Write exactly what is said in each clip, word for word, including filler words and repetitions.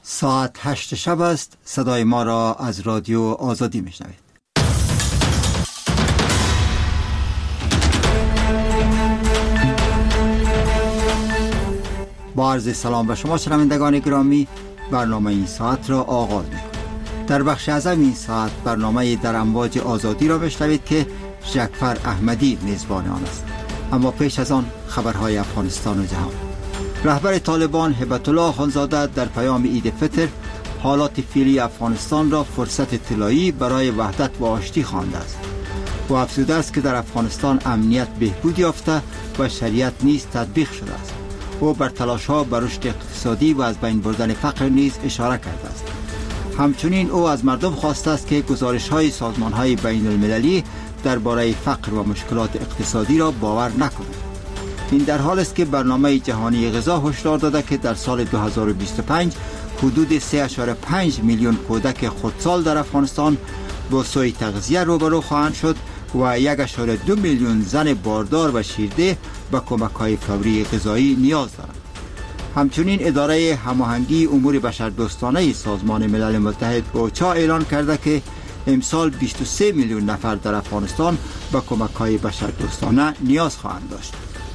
ساعت هشت شب است. صدای ما را از رادیو آزادی میشنوید. با عرض سلام به شما شنوندگان گرامی، برنامه این ساعت را آغاز می‌کنیم. در بخش اعظم این ساعت برنامه در امواج آزادی را میشنوید که جعفر احمدی میزبان آن است. اما پیش از آن خبرهای افغانستان و جهان. رهبر طالبان هیبت الله خانزاده در پیام عید فطر حالات فعلی افغانستان را فرصت طلایی برای وحدت و آشتی خوانده است. او افزوده است که در افغانستان امنیت بهبود یافته و شریعت نیز تطبیق شده است. او بر تلاش‌ها بر رشد اقتصادی و از بین بردن فقر نیز اشاره کرده است. همچنین او از مردم خواسته است که گزارش‌های سازمان‌های بین‌المللی درباره فقر و مشکلات اقتصادی را باور نکنند. این در حال است که برنامه جهانی غذا هشدار داده که در سال دو هزار و بیست و پنج حدود سه ممیز پنج میلیون کودک خردسال در افغانستان با سوء تغذیه روبرو خواهند شد و یک ممیز دو میلیون زن باردار و شیرده به کمک‌های فوری غذایی نیاز دارند. همچنین اداره هماهنگی امور بشردوستانه سازمان ملل متحد اوچا اعلان کرده که امسال بیست و سه میلیون نفر در افغانستان به کمک‌های بشردوستانه نیاز خواهند داشت.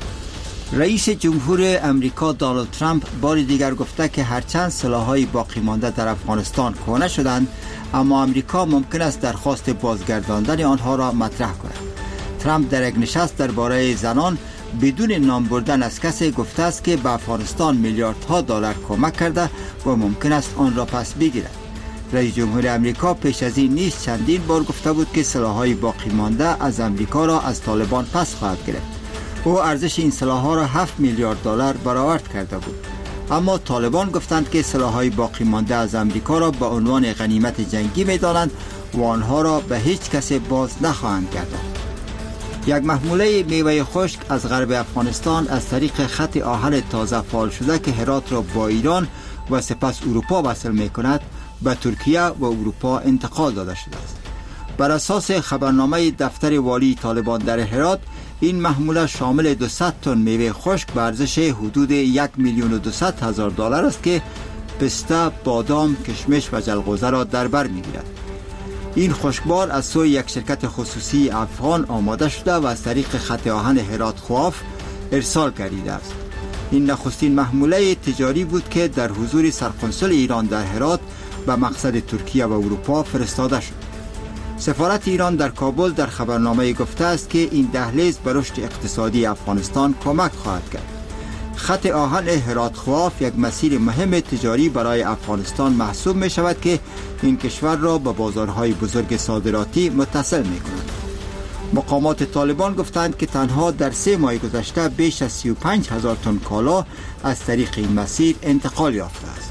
رئیس جمهور امریکا دونالد ترامپ بار دیگر گفته که هرچند سلاح‌های باقی مانده در افغانستان کهنه شدند، اما امریکا ممکن است درخواست بازگرداندن آنها را مطرح کند. ترامپ در یک نشست درباره زنان بدون نام بردن از کسی گفته است که به افغانستان میلیاردها دلار کمک کرده و ممکن است آن را پس بگیرد. رئیس جمهور امریکا پیش از این نیز چندین بار گفته بود که سلاح‌های باقی مانده از امریکا را از طالبان پس خواهد گرفت. او ارزش این سلاح‌ها را هفت میلیارد دلار برآورد کرده بود. اما طالبان گفتند که سلاح‌های باقی مانده از امریکا را به عنوان غنیمت جنگی می‌دانند و آنها را به هیچ کسی باز نخواهند گرداند. یک محموله میوه خشک از غرب افغانستان از طریق خط آهن تازه فعال شده که هرات را با ایران و سپس اروپا وصل می‌کند به ترکیه و اروپا انتقال داده شده است. بر اساس خبرنامه دفتر والی طالبان در هرات، این محموله شامل دویست تن میوه خشک به ارزش حدود یک میلیون و دویست هزار دلار است که پسته، بادام، کشمش و جلغوزه را در بر می‌گیرد. این خشکبار از سوی یک شرکت خصوصی افغان آماده شده و از طریق خط آهن هرات خواف ارسال گردیده است. این نخستین محموله تجاری بود که در حضور سرقنصل ایران در هرات به مقصد ترکیه و اروپا فرستاده شد. سفارت ایران در کابل در خبرنامه گفته است که این دهلیز به رشد اقتصادی افغانستان کمک خواهد کرد. خط آهن هرات خواف یک مسیر مهم تجاری برای افغانستان محسوب می شود که این کشور را به بازارهای بزرگ صادراتی متصل می کند. مقامات طالبان گفتند که تنها در سه ماه گذشته بیش از سی و پنج هزار تن کالا از طریق این مسیر انتقال یافته است.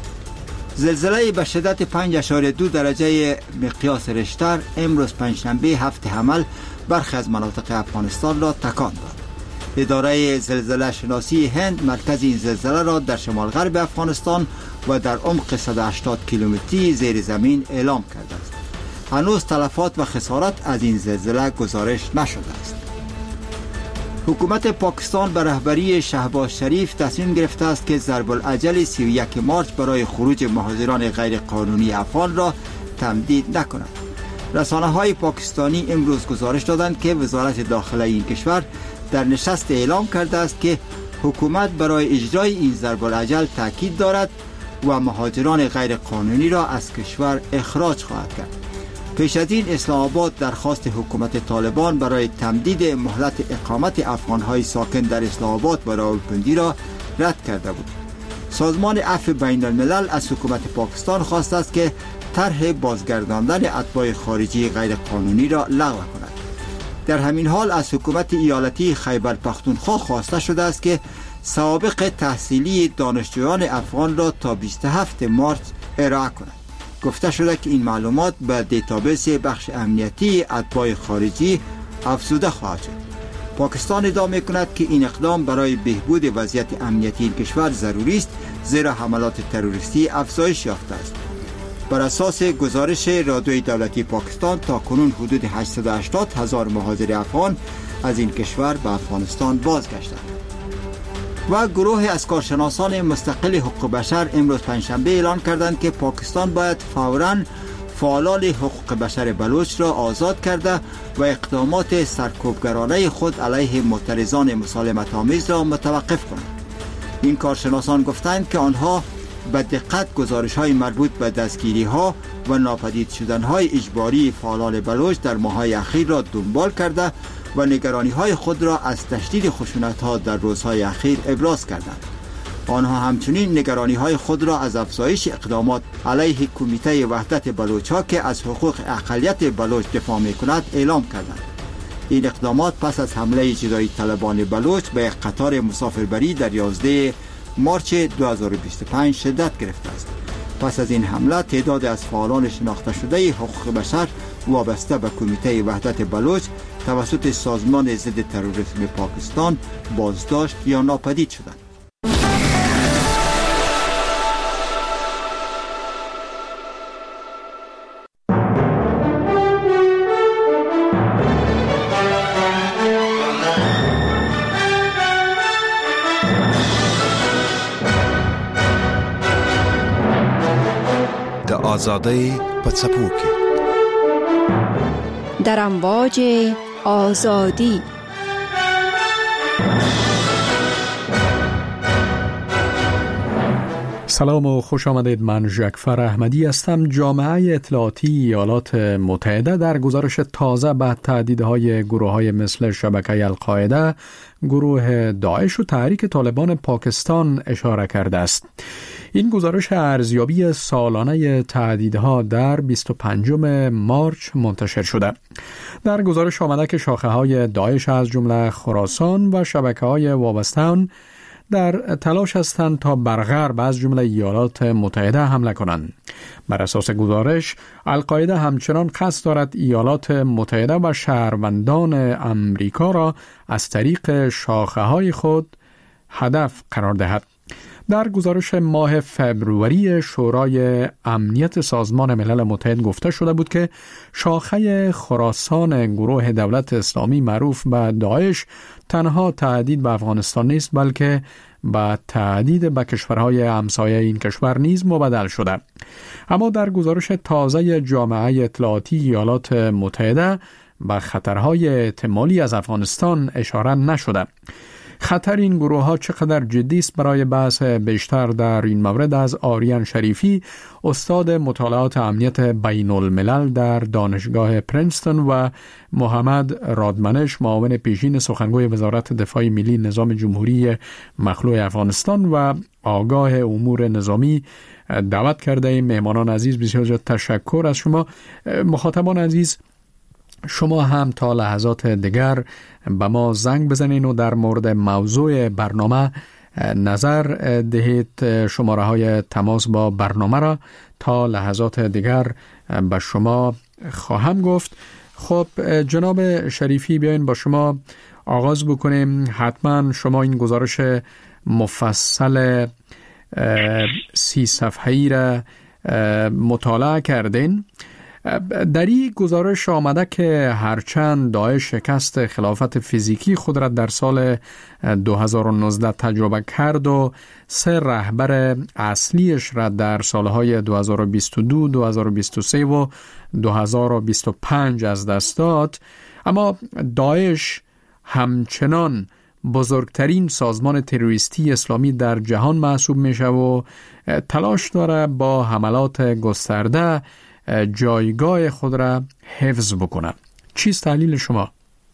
زلزله به شدت پنج ممیز دو درجه مقیاس ریشتر امروز پنجشنبه هفت حمل برخی از مناطق افغانستان را تکان داد. اداره زلزله شناسی هند مرکز این زلزله را در شمال غرب افغانستان و در عمق صد و هشتاد کیلومتری زیر زمین اعلام کرده است. هنوز تلفات و خسارت از این زلزله گزارش نشده است. حکومت پاکستان به رهبری شهباز شریف تصمیم گرفته است که ضرب الاجل سی و یک مارچ برای خروج مهاجران غیر قانونی افغان را تمدید نکند. رسانه‌های پاکستانی امروز گزارش دادند که وزارت داخله این کشور در نشست اعلام کرده است که حکومت برای اجرای این ضرب الاجل تاکید دارد و مهاجران غیر قانونی را از کشور اخراج خواهد کرد. پیش از این اسلام آباد درخواست حکومت طالبان برای تمدید مهلت اقامت افغان‌های ساکن در اسلام آباد و راولپنڈی را رد کرده بود. سازمان عفو بین الملل از حکومت پاکستان خواسته است که طرح بازگرداندن اتباع خارجی غیر قانونی را لغو کند. در همین حال از حکومت ایالتی خیبر پختونخوا خواسته شده است که سوابق تحصیلی دانشجویان افغان را تا بیست و هفتم مارس ارائه کند. گفته شده که این معلومات به دیتابیس بخش امنیتی اتباع خارجی افزوده خواهد شد. پاکستان ادعا می‌کند که این اقدام برای بهبود وضعیت امنیتی این کشور ضروری است، زیرا حملات تروریستی افزایش یافته است. بر اساس گزارش رادیوی دولتی پاکستان تا کنون حدود هشتصد و هشتاد هزار مهاجر افغان از این کشور به افغانستان بازگشتند. و گروه از کارشناسان مستقل حقوق بشر امروز پنجشنبه اعلان کردند که پاکستان باید فوراً فعالان حقوق بشر بلوچ را آزاد کرده و اقدامات سرکوبگرانه خود علیه معترضان مسالمت آمیز را متوقف کند. این کارشناسان گفتند که آنها به دقت گزارش‌های مربوط به دستگیری‌ها و ناپدید شدن‌های اجباری فعالان بلوچ در ماه‌های اخیر را دنبال کرده و نگرانی‌های خود را از تشدید خشونت‌ها در روزهای اخیر ابراز کردند. آنها همچنین نگرانی‌های خود را از افزایش اقدامات علیه کمیته وحدت بلوچ‌ها که از حقوق اقلیت بلوچ دفاع می‌کند اعلام کردند. این اقدامات پس از حمله جدایی طلبان بلوچ به قطار مسافربری در یازده مارچ دو هزار و بیست و پنج شدت گرفته است. پس از این حمله تعداد از فعالان شناخته شده حقوق بشر وابسته به کمیته وحدت بلوچ توسط سازمان ضد تروریسم پاکستان بازداشت یا ناپدید شدند. آزادی پڅپوکي در امواج آزادی. سلام و خوش آمدید. من جعفر احمدی هستم. جامعه اطلاعاتی ایالات متحده در گزارش تازه به تهدیدهای گروه‌های مثل شبکه القاعده، گروه داعش و تحریک طالبان پاکستان اشاره کرده است. این گزارش ارزیابی سالانه تهدیدها در بیست و پنجم مارچ منتشر شده. در گزارش آمده که شاخه‌های داعش از جمله خراسان و شبکه‌های وابسته آن در تلاش هستند تا بر غرب از جمله ایالات متحده حمله کنند. بر اساس گزارش، القاعده همچنان قصد دارد ایالات متحده و شهروندان امریکا را از طریق شاخه‌های خود هدف قرار دهد. در گزارش ماه فبروری شورای امنیت سازمان ملل متحد گفته شده بود که شاخه خراسان گروه دولت اسلامی معروف به داعش تنها تهدید به افغانستان نیست، بلکه به تهدید به کشورهای همسایه این کشور نیز مبدل شده. اما در گزارش تازه جامعه اطلاعاتی ایالات متحده به خطرهای احتمالی از افغانستان اشاره نشده. خطر این گروه ها چقدر جدی است؟ برای بحث بیشتر در این مورد از آریان شریفی، استاد مطالعات امنیت بین الملل در دانشگاه پرینستون، و محمد رادمنش، معاون پیشین سخنگوی وزارت دفاع ملی نظام جمهوری مخلوع افغانستان و آگاه امور نظامی دعوت کرده ایم. مهمانان عزیز، بسیار زیاد تشکر از شما. مخاطبان عزیز، شما هم تا لحظات دیگر به ما زنگ بزنین و در مورد موضوع برنامه نظر دهید. شماره های تماس با برنامه را تا لحظات دیگر به شما خواهم گفت. خب جناب شریفی، بیاین با شما آغاز بکنیم. حتما شما این گزارش مفصل سی صفحه‌ای را مطالعه کردین. در این گزارش آمده که هرچند داعش شکست خلافت فیزیکی خود را در سال دو هزار و نوزده تجربه کرد و سه رهبر اصلیش را در سالهای دو هزار و بیست و دو، دو هزار و بیست و سه و دو هزار و بیست و پنج از دست داد، اما داعش همچنان بزرگترین سازمان تروریستی اسلامی در جهان محسوب میشه و تلاش داره با حملات گسترده جایگاه خود را حفظ بکنه. چیست تحلیل شما؟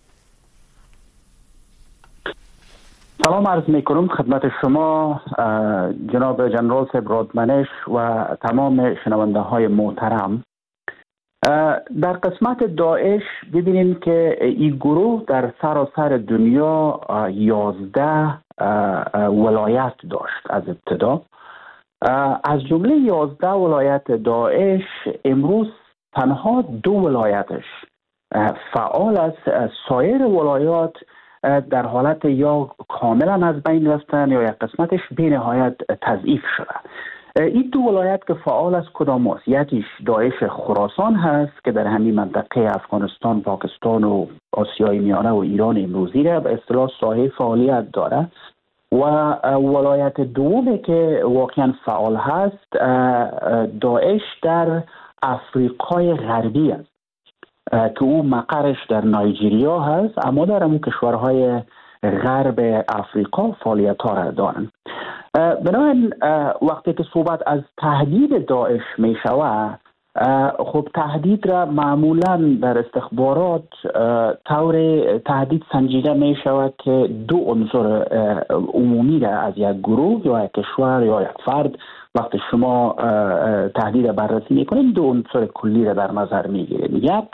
سلام عرض میکنم خدمت شما جناب جنرال صاحب رادمنش و تمام شنونده های محترم. در قسمت داعش ببینیم که این گروه در سراسر دنیا یازده ولایت داشت. از ابتدا از جمله یازده ولایت داعش امروز تنها دو ولایتش فعال است. سایر ولایات در حالت یا کاملا از بین رفتن یا یک قسمتش بی نهایت تضعیف شده. این دو ولایت که فعال است کدام است؟ یکیش داعش خراسان هست که در همین منطقه افغانستان، پاکستان و آسیای میانه و ایران امروزی را به اصطلاح ساحه فعالیت داره، و ولایت دومی که واقعا فعال هست داعش در افریقای غربی است که او مقرش در نایجریا هست، اما در همون کشورهای غرب افریقا فعالیت ها را دارند. بنابراین وقتی که صحبت از تهدید داعش می شود، خب تهدید را معمولا در استخبارات طور تهدید سنجیده می شود که دو عنصر عمومی را از یک گروه یا یک کشور یا یک فرد وقتی شما تهدید بررسی می کنید دو عنصر کلی را در نظر می گیرید. یک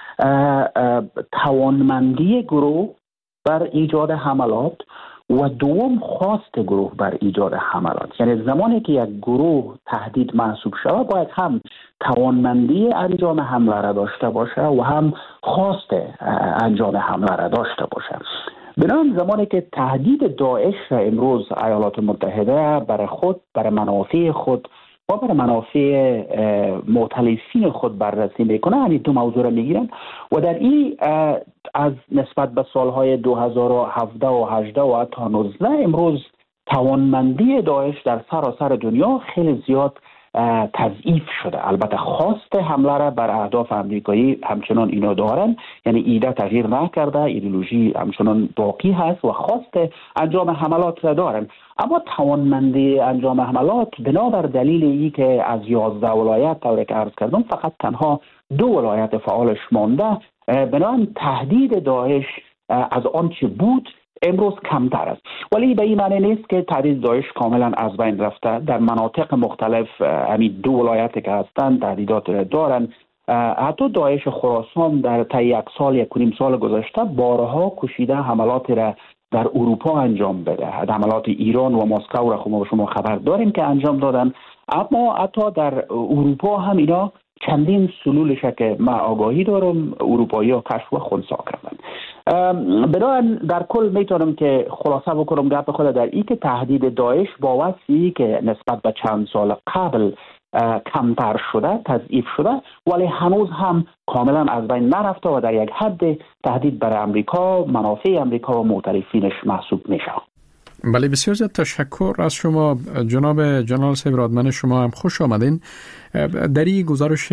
توانمندی گروه بر ایجاد حملات و دوم خواست گروه بر ایجاد حملات. یعنی زمانی که یک گروه تهدید محسوب شود باید هم توانمندی انجام حمله را داشته باشه و هم خواست انجام حمله را داشته باشه. بنابراین زمانی که تهدید داعش را امروز ایالات متحده برای خود، برای منافع خود و برای منافع مؤتلفین خود بررسی میکنه، همین دو موضوع را میگیرن و در این از نسبت به سالهای دو هزار و هفده و هجده و حتی نوزده امروز توانمندی داعش در سراسر دنیا خیلی زیاد تضعیف شده. البته خواست حمله را بر اهداف امریکایی همچنان اینا دارن، یعنی ایده تغییر نکرده، ایدئولوژی همچنان باقی هست و خواست انجام حملات را دارن، اما توانمندی انجام حملات بنابر دلیل ای که از یازده ولایت طوری که عرض کردم فقط تنها دو ولایت فعالش مانده، بنابراین تهدید داعش از آنچه بود امروز کمتر است. ولی به این معنی نیست که تهدید داعش کاملا از بین رفته. در مناطق مختلف همین دو ولایتی که هستند تهدیدات دارن. حتی داعش خراسان در طی یک سال یک و نیم سال گذشته بارها کوشیده حملات را در اروپا انجام بده. حملات ایران و مسکو را خب شما خبر داریم که انجام دادن، اما حتی در اروپا هم اینا چندین سلولش که من آگاهی دارم اروپایی ها کشف و خنثی کردن. بنابراین در کل میتونم که خلاصه بکنم گپ خود در این که تهدید داعش با وصفی که نسبت به چند سال قبل کمتر شده، تضعیف شده، ولی هنوز هم کاملا از بین نرفته و در یک حد تهدید بر امریکا، منافع امریکا و معترفینش محسوب میشه. بله، بسیار زیاد تشکر از شما جناب جنرال صاحب رادمن. شما هم خوش آمدین. در این گزارش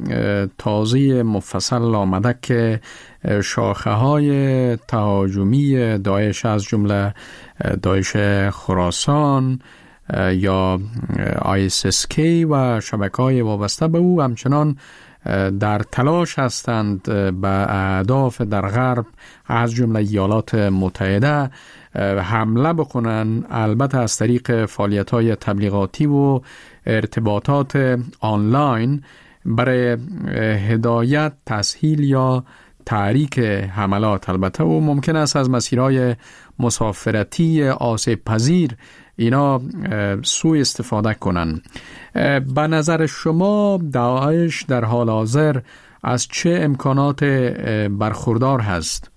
تازه مفصل آمده که شاخه های تهاجمی داعش از جمله داعش خراسان یا آی اس اس کی و شبکه‌های وابسته به او همچنان در تلاش هستند به اهداف در غرب از جمله ایالات متحده حمله بکنن، البته از طریق فعالیت‌های تبلیغاتی و ارتباطات آنلاین برای هدایت، تسهیل یا تحریک حملات. البته و ممکن است از مسیرهای مسافرتی آسیب پذیر اینا سوء استفاده کنن. به نظر شما داعش در حال حاضر از چه امکانات برخوردار هست؟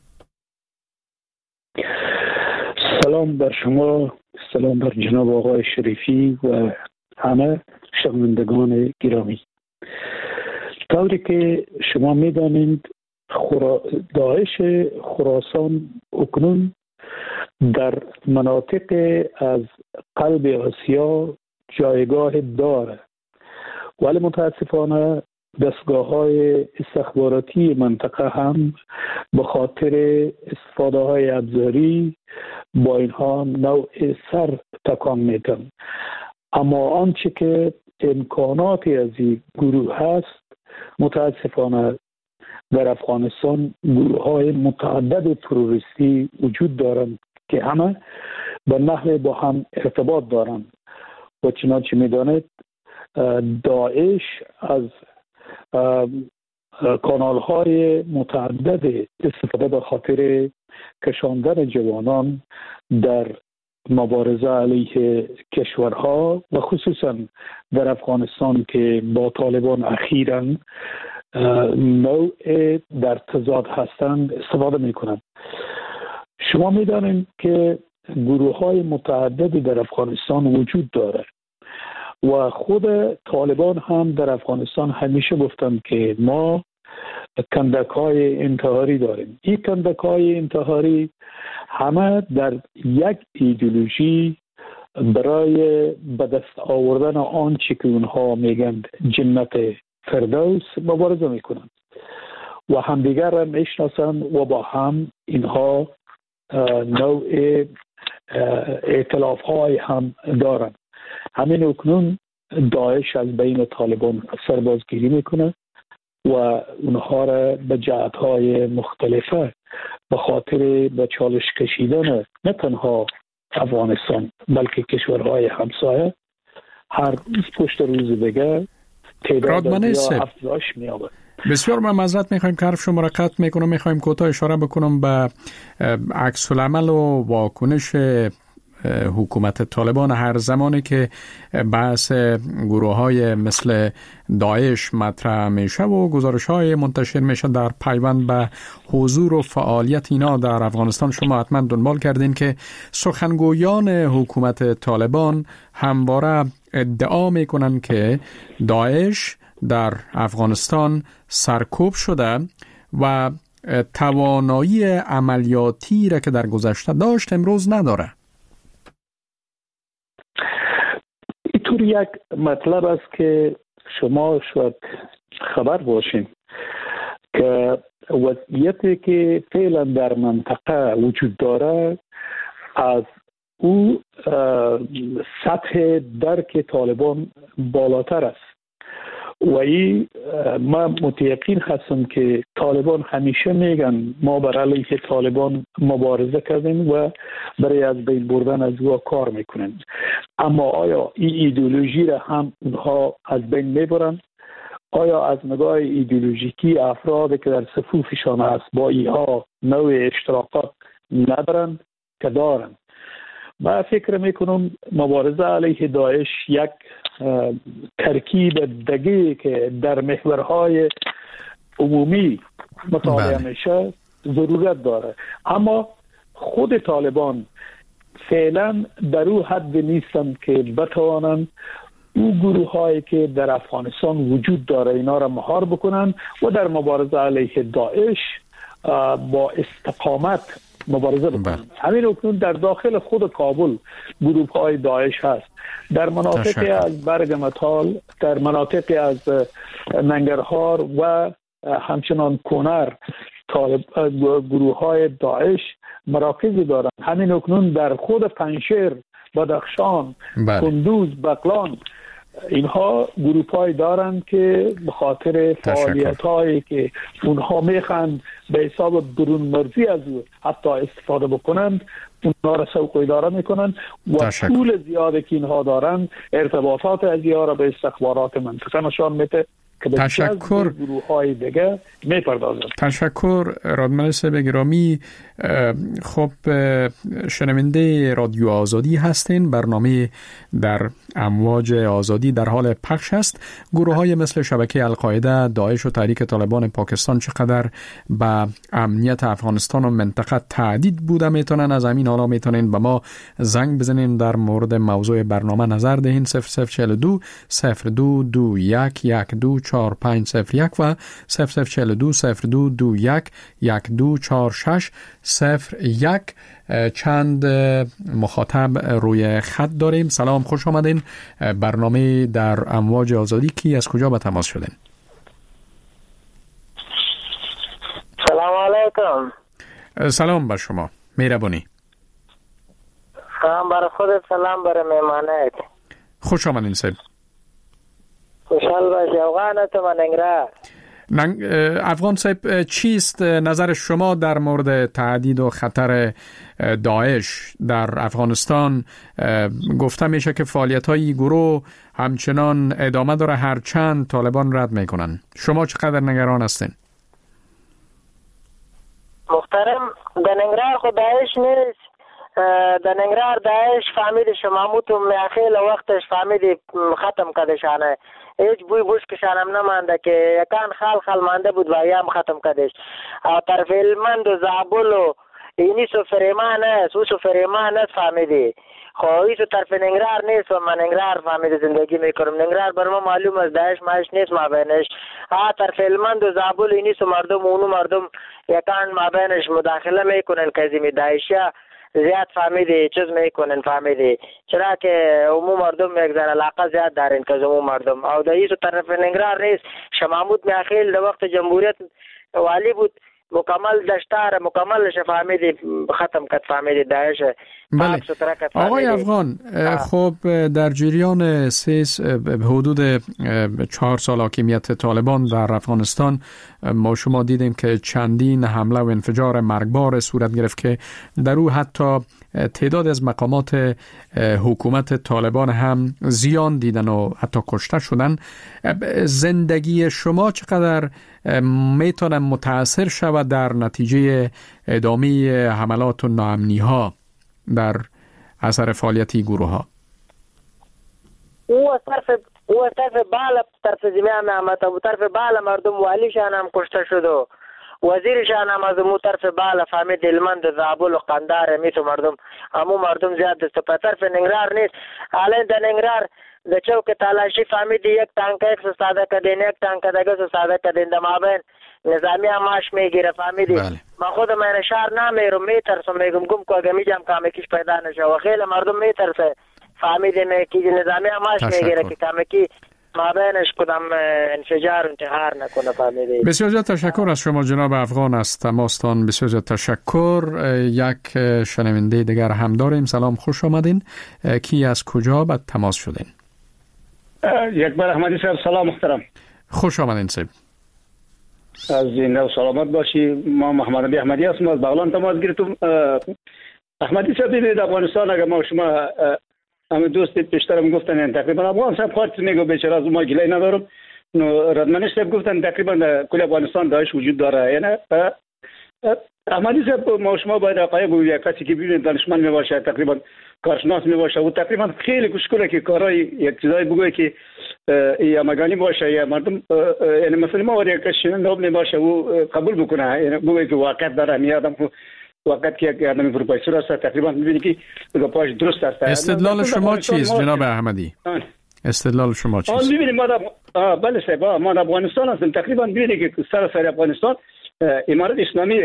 سلام بر شما، سلام بر جناب آقای شریفی و همه شنوندگان گرامی. طوری که شما می‌دانید خورا... داعش خراسان اکنون در مناطق از قلب آسیا جایگاه داره، ولی متاسفانه دستگاه‌های استخباراتی منطقه هم به خاطر استفاده های ابزاری با اینها نوع سر تکان میدن. اما آنچه که امکاناتی از این گروه هست، متاسفانه در افغانستان گروه های متعدد تروریستی وجود دارند که همه به نحو با هم ارتباط دارند و چنانچه میدانید داعش از کانال های متعدد استفاده به خاطر کشاندن جوانان در مبارزه علیه کشورها و خصوصا در افغانستان که با طالبان اخیراً نوع در تضاد هستند استفاده می کنند. شما می دانید که گروه های متعددی در افغانستان وجود داره و خود طالبان هم در افغانستان همیشه گفتند که ما کندک های انتحاری داریم. این کندک های انتحاری همه در یک ایدئولوژی برای به دست آوردن آنچه که اونها میگن جنت فردوس مبارزه میکنند و همدیگر را میشناسند و با هم اینها نوع ائتلاف های هم دارند. همین اکنون داعش از بین طالبان سربازگیری میکنه و اونها را به جهت های مختلفه به خاطر به چالش کشیدن نه تنها افغانستان بلکه کشورهای همسایه هر روز پشت روز دیگه تعداد افزایش می‌یابد. بسیار من معذرت میخوایم که حرف شما را قطع میکنم. میخوایم کوتاه اشاره بکنم به عکس العمل و واکنش حکومت طالبان هر زمانی که بحث گروه های مثل داعش مطرح میشه و گزارش های منتشر میشه در پیوند به حضور و فعالیت اینا در افغانستان. شما حتما دنبال کردین که سخنگویان حکومت طالبان همواره ادعا میکنن که داعش در افغانستان سرکوب شده و توانایی عملیاتی را که در گذشته داشت امروز نداره. اینطور یک مطلب است که شما شاید خبر باشین که وضعیتی که فعلا در منطقه وجود داره از او سطح درک طالبان بالاتر است و این ما متیقین هستم که طالبان همیشه میگن ما بر علیه طالبان مبارزه کردیم و برای از بین بردن از او کار میکنن، اما آیا این ایدئولوژی را هم اونها از بین میبرن؟ آیا از نگاه ایدئولوژیکی افرادی که در صفوفشان است با اینها نوع اشتراکات ندارن که دارن؟ من فکر میکنم مبارزه علیه داعش یک ترکیب دقیقی که در محورهای عمومی مطالعه بله. میشه ضرورت داره، اما خود طالبان فعلا در او حد نیستند که بتوانند او گروه هایی که در افغانستان وجود داره اینا را مهار بکنن و در مبارزه علیه داعش با استقامت مبارزه بکنن. همین اکنون در داخل خود کابل گروه های داعش هست، در مناطقی از برگمتال، در مناطقی از ننگرهار و همچنان کنر طالب گروه های داعش مراکزی دارند. همین اکنون در خود پنشیر، بدخشان، کندوز، بغلان اینها گروه های دارند که به خاطر فعالیت هایی که اونها میخوان به حساب برون مرزی از او حتی استفاده بکنند اونها را سوق اداره میکنند و طول زیادی که اینها دارند ارتباطات از اینها را به استخبارات منطقه نشان میده که به تشکر گروه های دیگه میپردازند. تشکر رادمنش صاحب گرامی. خب شنونده رادیو آزادی هستین، برنامه در امواج آزادی در حال پخش است. گروه های مثل شبکه القاعده، داعش و تحریک طالبان پاکستان چقدر به امنیت افغانستان و منطقه تهدید بوده میتونن، از همین حالا میتونین به ما زنگ بزنین در مورد موضوع برنامه نظر دهین. صفر صفر چهل و دو صفر دو دو یک یک دو چهار پنج صفر یک و صفر صفر چهل و دو صفر دو دو یک یک دو چهار شش صفر یک. چند مخاطب روی خط داریم. سلام، خوش آمدین. برنامه در امواج آزادی. کی از کجا به تماس شدین؟ سلام علیکم. سلام بر شما، مهربانی. سلام برای خودت، سلام برای مهمانت. خوش آمدین صاحب. خوشحال باشی. افغانت من انگرار. افغان صاحب، چیست نظر شما در مورد تهدید و خطر داعش در افغانستان؟ گفته میشه که فعالیت‌های گروه همچنان ادامه داره هرچند طالبان رد میکنن. شما چقدر نگران هستین؟ محترم، در ننگرهار خود داعش نیست. در ننگرهار داعش فهمید شماموت و میخیل وقتش فهمید ختم کدشانه، هیچ بوی بوش کشان هم نمانده که یکان خال خال مانده بود و ایام ختم کدش. طرف علمند و زابل و اینی سو فریمان است، او سو فریمان است فهمیدی. خب ایسو طرف ننگرهار نیست و من ننگرهار فهمیده زندگی میکنم. ننگرهار بر ما معلوم است داعش ماش نیست ما بینش. آ طرف هلمند و زابل اینی سو مردم اونو مردم یکان مابینش مداخله میکنن که زمین داعشیا زیاد فهمیدی چیز میکنن فهمیدی چرا که عموم مردم یک ذره علاقه زیاد دارن که عموم مردم او داییس طرف ننگرهار نیست. شاه محمود میاخیل در وقت جمهوریت والی بود مکمل دشتار مکمل فهمیدی ختم کد فهمیدی داعش. بله آقای افغان، خب در جریان سیس حدود چهار سال حاکمیت طالبان در افغانستان ما شما دیدیم که چندین حمله و انفجار مرگبار صورت گرفت که در او حتی تعداد از مقامات حکومت طالبان هم زیان دیدن و حتی کشته شدن. زندگی شما چقدر میتونه متاثر شود در نتیجه ادامه حملات و ناامنی ها در اثر فعالیتی گروه ها؟ او طرف او طرف بالا طرف زمین محمد ابو طرف بالا مردم والی شان هم کشته شد و وزیر شان هم از مو طرف بالا فهمید هلمند زابل و قندهار میتو مردم همو مردم زیاد دست په طرف ننگرهار نیست. الان د ننگرهار د چوک تلاشی فهمید یک تانک یک سو ساده کدین یک تانک دگه سو ساده کدین د مابین نظامی اماش میگیره فهمیدی. من خود من شهر نمیرم میترسم میگم گم کو اگه میجم کامکیش پیدا نشه و خیلی مردم میترسه فهمیدی میگی نظامی اماش میگیره که کامکی مابینش کدام انفجار انتحار نکنه فهمیدی. بسیار زیاد تشکر از شما جناب افغان از تماستان. بسیار زیاد تشکر. یک شنونده دیگر هم داریم. سلام، خوش آمدین. کی از کجا بعد تماس شدین؟ یک بار احمدی صاحب سلام محترم. خوش آمدین صاحب. از زنده و سلامت باشی. ما محمد نبی احمدی هستم از بغلان تماس گرفتم. احمدی صاحب ببینید افغانستان اگر ما شما همه دوست پیشترم گفتن تقریبا افغان صاحب خاطر میگه بیچاره از ما گله ندارم. نو رادمنش صاحب گفتن تقریبا کل افغانستان داعش وجود داره. یعنی احمدی صاحب ما شما باید حقایق بگویید. کسی که ببینید دانشمند میباشه تقریبا کارشناس میباشه و تقریبا خیلی کوشش که کارهای یک چیزایی بگوید که یا مگانی باشه یا مردم یعنی مثلا ما ولی کسی نوب میباشه و قبول بکنه. یعنی بگوید که واقعیت داره میادم وقت که یک آدمی پروفسور است تقریبا می‌بینی که گپاش درست است. استدلال شما چیست جناب احمدی؟ استدلال شما چیست؟ آن می‌بینید ما در بله صاحب ما در افغانستان هستیم تقریبا می‌بینید که سراسر افغانستان امارت اسلامی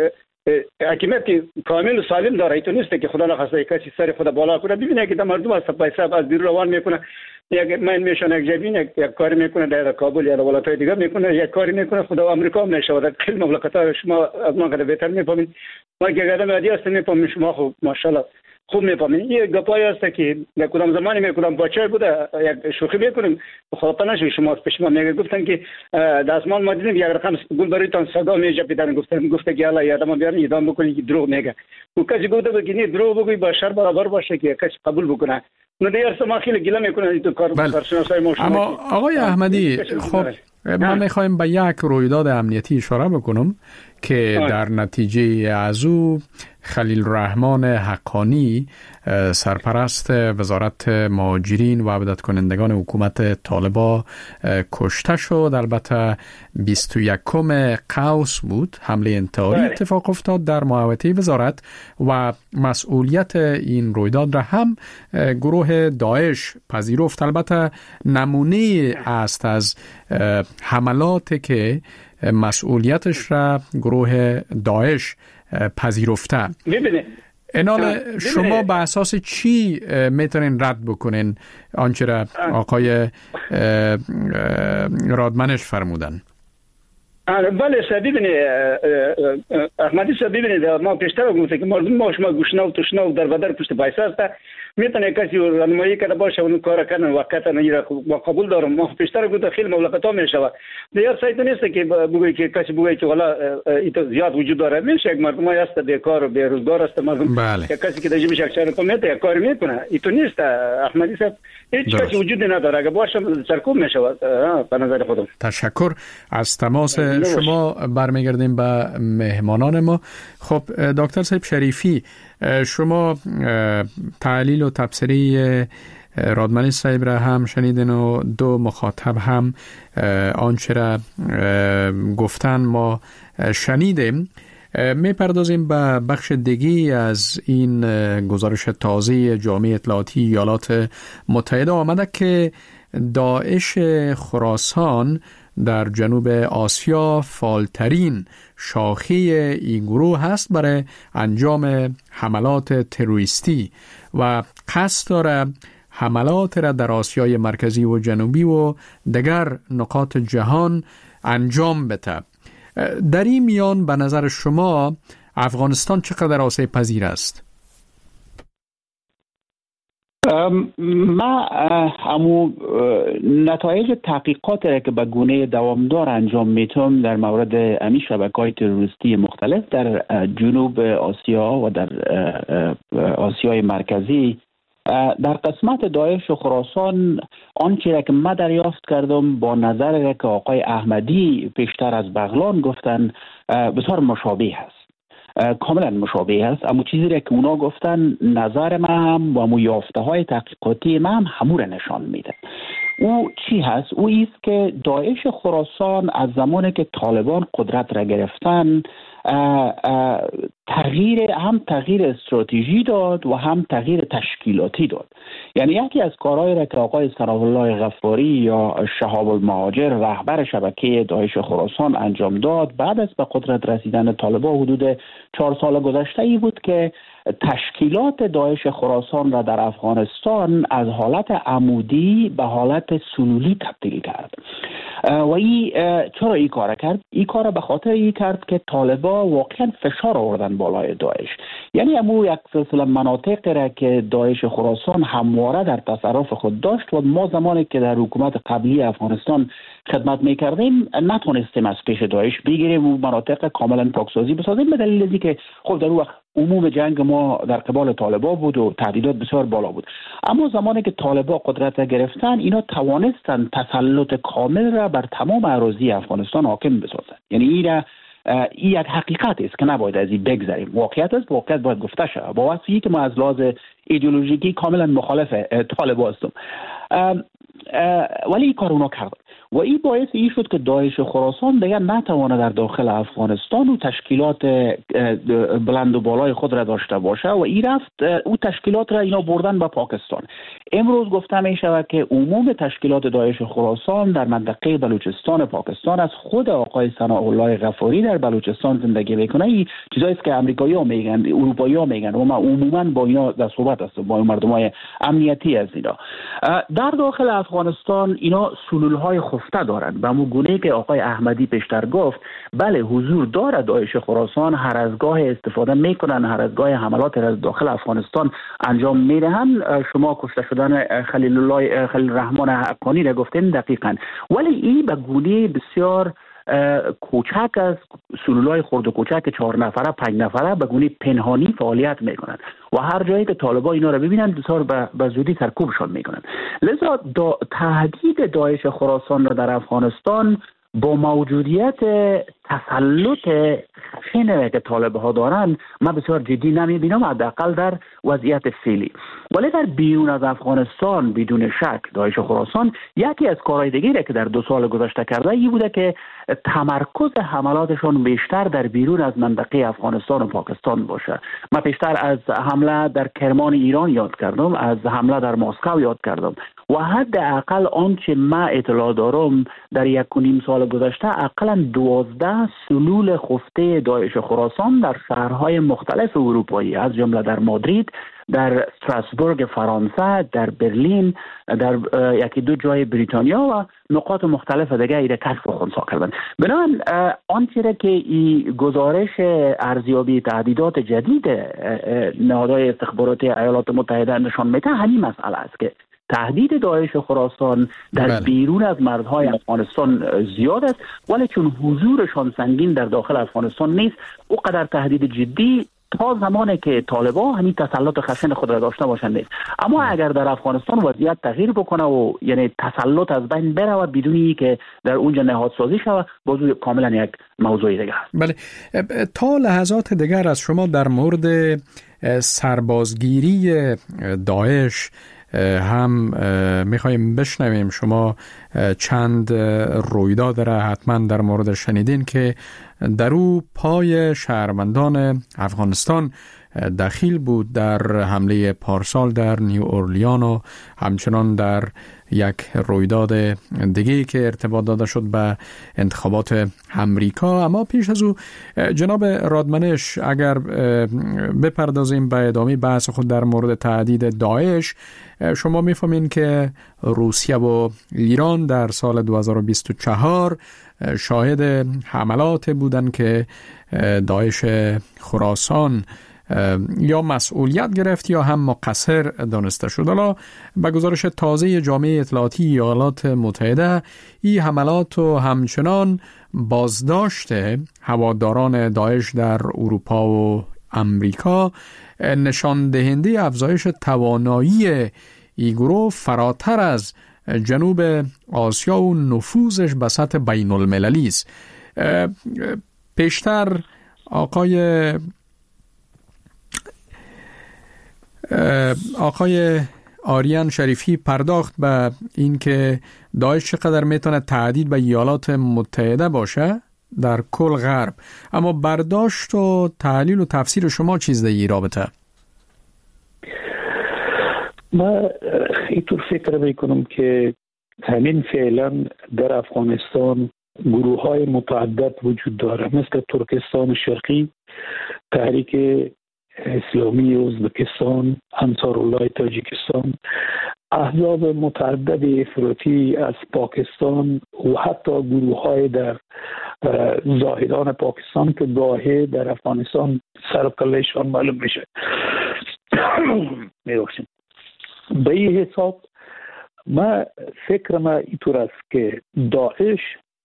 حکومت کامل و سالم داره. ایتو نیست که خدا نخواسته کسی سر خود بالا کنه. ببینید که مردم از پیسه از بیرون روان میکنه. یک من میشن یک جبین یک, یک کاری میکنه در کابل یا ولایت‌های دیگه میکنه یک کاری میکنه خدا آمریکا هم نشه. در خیلی مملکت‌ها شما از ما قدر بهتر میفهمید. ما که قدم عادی هستیم میفهمیم شما خوب ماشاءالله خوب میفهمید. یه گپایی هست که در کدام زمانی میکنم بچه بوده یک شوخی میکنیم خدا نشه شما پیش ما میگه گفتن که دستمال ما دیدیم یک رقم گل برایتان صدا میجپیدن گفتن گفته که الله یادم بیارین ادام بکنید که دروغ میگه. و کسی گفته که نه دروغ بگوی با شر برابر باشه که کسی قبول بکنه. نه دیگر سما خیلی گله میکنه تو کار کارشناسای ما. اما آقای احمدی خب من میخوایم به یک رویداد امنیتی اشاره بکنم که در نتیجه از او خلیل الرحمن حقانی سرپرست وزارت مهاجرین و عبدت کنندگان حکومت طالبان کشته شد. البته بیست و یکم قوس بود حمله انتحاری اتفاق افتاد در محوطه وزارت و مسئولیت این رویداد را هم گروه داعش پذیرفت. البته نمونه است از حملاتی که مسئولیتش را گروه داعش پذیرفته. ببینید انال شما به اساس چی میتونین رد بکنین آنچه را آقای رادمنش فرمودن؟ بله صاحب ببینید احمدی صاحب ببینید ما پیشتر گفتم که مردم ما شما گوشنا و تشنا و در بدر پشت پیسه است میتونه کسی راهنمایی کرده باشه اون کار کردن وقتا نگیره با قبول دارم. ما پیشتر گفتم خیلی مملکت‌ها میشه دیگر سایت نیست که بگویی که کسی بگویی که والا ایت زیاد وجود داره. میشه یک مردم هست بیکار و بیروزگار است مردم بله. که کسی که در جیبش اکثر کمیته یک کار میکنه. ایتو نیست احمدی صاحب هیچ کسی وجود نداره. اگه باشه سرکوب میشه به نظر خودم. تشکر از تماس شما. برمیگردیم به مهمانان ما. خب دکتر صاحب شریفی شما تعلیل و تبصره رادمنی صاحب را هم شنیدین و دو مخاطب هم آنچه را گفتن ما شنیدیم. می پردازیم به بخش دیگی از این گزارش تازه جامعه اطلاعاتی ایالات متحده. آمده که داعش خراسان در جنوب آسیا فعالترین شاخه این گروه هست برای انجام حملات تروریستی و قصد داره حملات را در آسیای مرکزی و جنوبی و دیگر نقاط جهان انجام بده. در این میان به نظر شما افغانستان چقدر آسیب پذیر است؟ ما همو نتایج تحقیقات را که به گونه دوامدار انجام میتونم در مورد امی شبکه‌های تروریستی مختلف در جنوب آسیا و در آسیای مرکزی در قسمت داعش و خراسان آنچه را که ما دریافت کردم با نظر را که آقای احمدی پیشتر از بغلان گفتن بسیار مشابه است، کاملا مشابه است. اما چیزی را که اونا گفتن نظر ما هم و امو یافته های تحقیقاتی ما هم همون را نشان میده. او چی هست؟ او ایست که داعش خراسان از زمانی که طالبان قدرت را گرفتن اه اه تغییر هم تغییر استراتژی داد و هم تغییر تشکیلاتی داد. یعنی یکی از کارهایی را که آقای ثناء الله غفاری یا شهاب المهاجر رهبر شبکه داعش خراسان انجام داد بعد از به قدرت رسیدن طالبان حدود چهار سال گذشته ای بود که تشکیلات داعش خراسان را در افغانستان از حالت عمودی به حالت سلولی تبدیل کرد. و ای چرا این کار کرد؟ این کار به خاطر این کرد که طالبان واقعا فشار آوردن بالای داعش. یعنی امو یک سلسله مناطق را که داعش خراسان همواره در تصرف خود داشت و ما زمانی که در حکومت قبلی افغانستان خدمت میکردیم نتونستیم از پیش داعش بگیریم و مناطق کاملا پاکسازی بسازیم، به دلیل اینکه خب در اون وقت عموم جنگ ما در قبال طالبان بود و تهدیدات بسیار بالا بود. اما زمانی که طالبان قدرت را گرفتن اینا توانستن تسلط کامل را بر تمام اراضی افغانستان حاکم بسازن. یعنی این را این یک حقیقت است که نباید از این بگذریم. واقعیت است، واقعیت باید گفته شود. با واسطه که ما از لحاظ ایدئولوژیکی کاملا مخالف طالبان هستم، ولی این کار اونا کردن و این باعث این شد که داعش خراسان دیگر نتوانه در داخل افغانستان و تشکیلات بلند و بالای خود را داشته باشه و این رفت او تشکیلات را اینا بردن به پاکستان. امروز گفته می شود که عموم تشکیلات داعش خراسان در منطقه بلوچستان پاکستان از خود آقای ثناء الله غفاری در بلوچستان زندگی میکنه. این چیزایی است که امریکایی‌ها میگن، اروپایی‌ها میگن و ما عموما با اینا در صحبت هستم، با مردمای امنیتی از اینا. در داخل افغانستان اینا سلول‌های خفته دارند. به همون گونه که آقای احمدی پیشتر گفت، بله حضور دارد داعش خراسان، هر از گاه استفاده میکنن، هر از گاه حملات از داخل افغانستان انجام میدهن. شما کشته شدن خلیل الله خلیل الرحمن حقانی را گفتین دقیقاً، ولی این به گونه بسیار کوچک از سلولای خرد و کوچک چهار نفره پنج نفره به گونه پنهانی فعالیت میکنن و هر جایی که طالبان اینا رو ببینن بسیار به زودی سرکوبشان میکنن. لذا دا تهدید داعش خراسان را در افغانستان با موجودیت تسلط خشنی که طالب ها دارن من بسیار جدی نمیبینم، حداقل در وضعیت فعلی. ولی در بیرون از افغانستان بدون شک داعش خراسان یکی از کارهای دیگری که در دو سال گذشته کرده این بوده که تمرکز حملاتشون بیشتر در بیرون از منطقه افغانستان و پاکستان باشه. من پیشتر از حمله در کرمان ایران یاد کردم، از حمله در مسکو یاد کردم و حداقل آنچه من اطلاع دارم در یک و نیم سال گذشته اقلا دوازده سلول خفته داعش خراسان در شهرهای مختلف اروپایی از جمله در مادرید، در استراسبورگ فرانسه، در برلین، در یکی دو جای بریتانیا و نقاط مختلف دیگه ایره کشف و خنثی کردن. بنابراین آنچه را که این گزارش ارزیابی تهدیدات جدید نهادهای استخباراتی ایالات متحده نشان میده همین مسئله است که تهدید داعش خراسان در بله. بیرون از مرزهای افغانستان زیاد است، ولی چون حضورشان سنگین در داخل افغانستان نیست او قدر تهدید جدی تا زمانی که طالبان همین تسلط خشن خود را داشته باشند نیست. اما اگر در افغانستان وضعیت تغییر بکنه و یعنی تسلط از بین بره بدونی که در اونجا نهادسازی شود، موضوع کاملا یک موضوع دیگه است. بله، تا لحظات دیگر از شما در مورد سربازگیری داعش هم میخوایم بشنویم. شما چند رویداد را حتما در مورد شنیدین که در او پای شهروندان افغانستان دخیل بود در حمله پارسال در نیو اورلیان و همچنان در یک رویداد دیگه که ارتباط داده شد به انتخابات امریکا. اما پیش از او جناب رادمنش اگر بپردازیم به ادامه بحث خود در مورد تهدید داعش، شما میفهمین که روسیه و ایران در سال دو هزار و بیست و چهار شاهد حملات بودند که داعش خراسان یا مسئولیت گرفت یا هم مقصر دانسته شد. حالا به گزارش تازه جامعه اطلاعاتی ایالات متحده، این حملات و همچنان بازداشت هواداران داعش در اروپا و امریکا نشان دهنده افزایش توانایی این گروه فراتر از جنوب آسیا و نفوذش به سطح بین المللی است. پیشتر آقای آقای آریان شریفی پرداخت به این که داعش چقدر میتونه تهدید به ایالات متحده باشه در کل غرب، اما برداشت و تحلیل و تفسیر شما چیز در این رابطه؟ من اینطور فکر میکنم که همین فعلا در افغانستان گروه های متعدد وجود داره، مثل ترکستان شرقی، تحریک اسلامی ازبکستان، انصارالله تاجیکستان، احزاب متعدد افراطی از پاکستان و حتی گروه های در زاهدان پاکستان که گاهی در افغانستان سر و کلهشان معلوم میشه. میبخشیم. به این حساب من فکر من اینطور است که داعش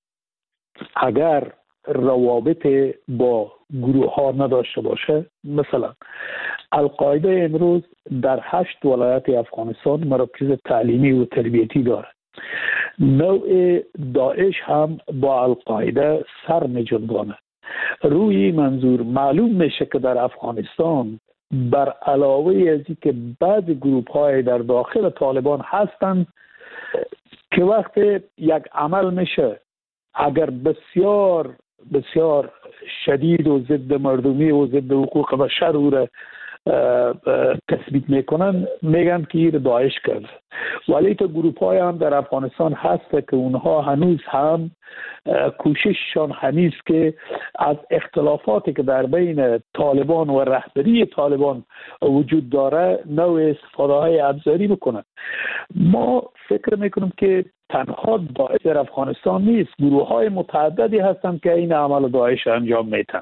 اگر روابط با گروه ها نداشته باشه، مثلا القاعده امروز در هشت ولایت افغانستان مراکز تعلیمی و تربیتی داره، نوع داعش هم با القاعده سر می‌جنباند. روی منظور معلوم میشه که در افغانستان بر علاوه از اینکه بعض گروه های در داخل طالبان هستند که وقتی یک عمل میشه اگر بسیار بسیار شدید و ضد مردمی و ضد حقوق بشر او را تثبیت میکنن، میگن که این داعش کرد. ولی تو گروپ های هم در افغانستان هست که اونها هنوز هم کوشششان هنوز که از اختلافاتی که در بین طالبان و رهبری طالبان وجود داره نوع استفاده های ابزاری بکنن. ما فکر میکنم که تنها داعش در افغانستان نیست، گروه های متعددی هستند که این عمل داعش انجام میدن.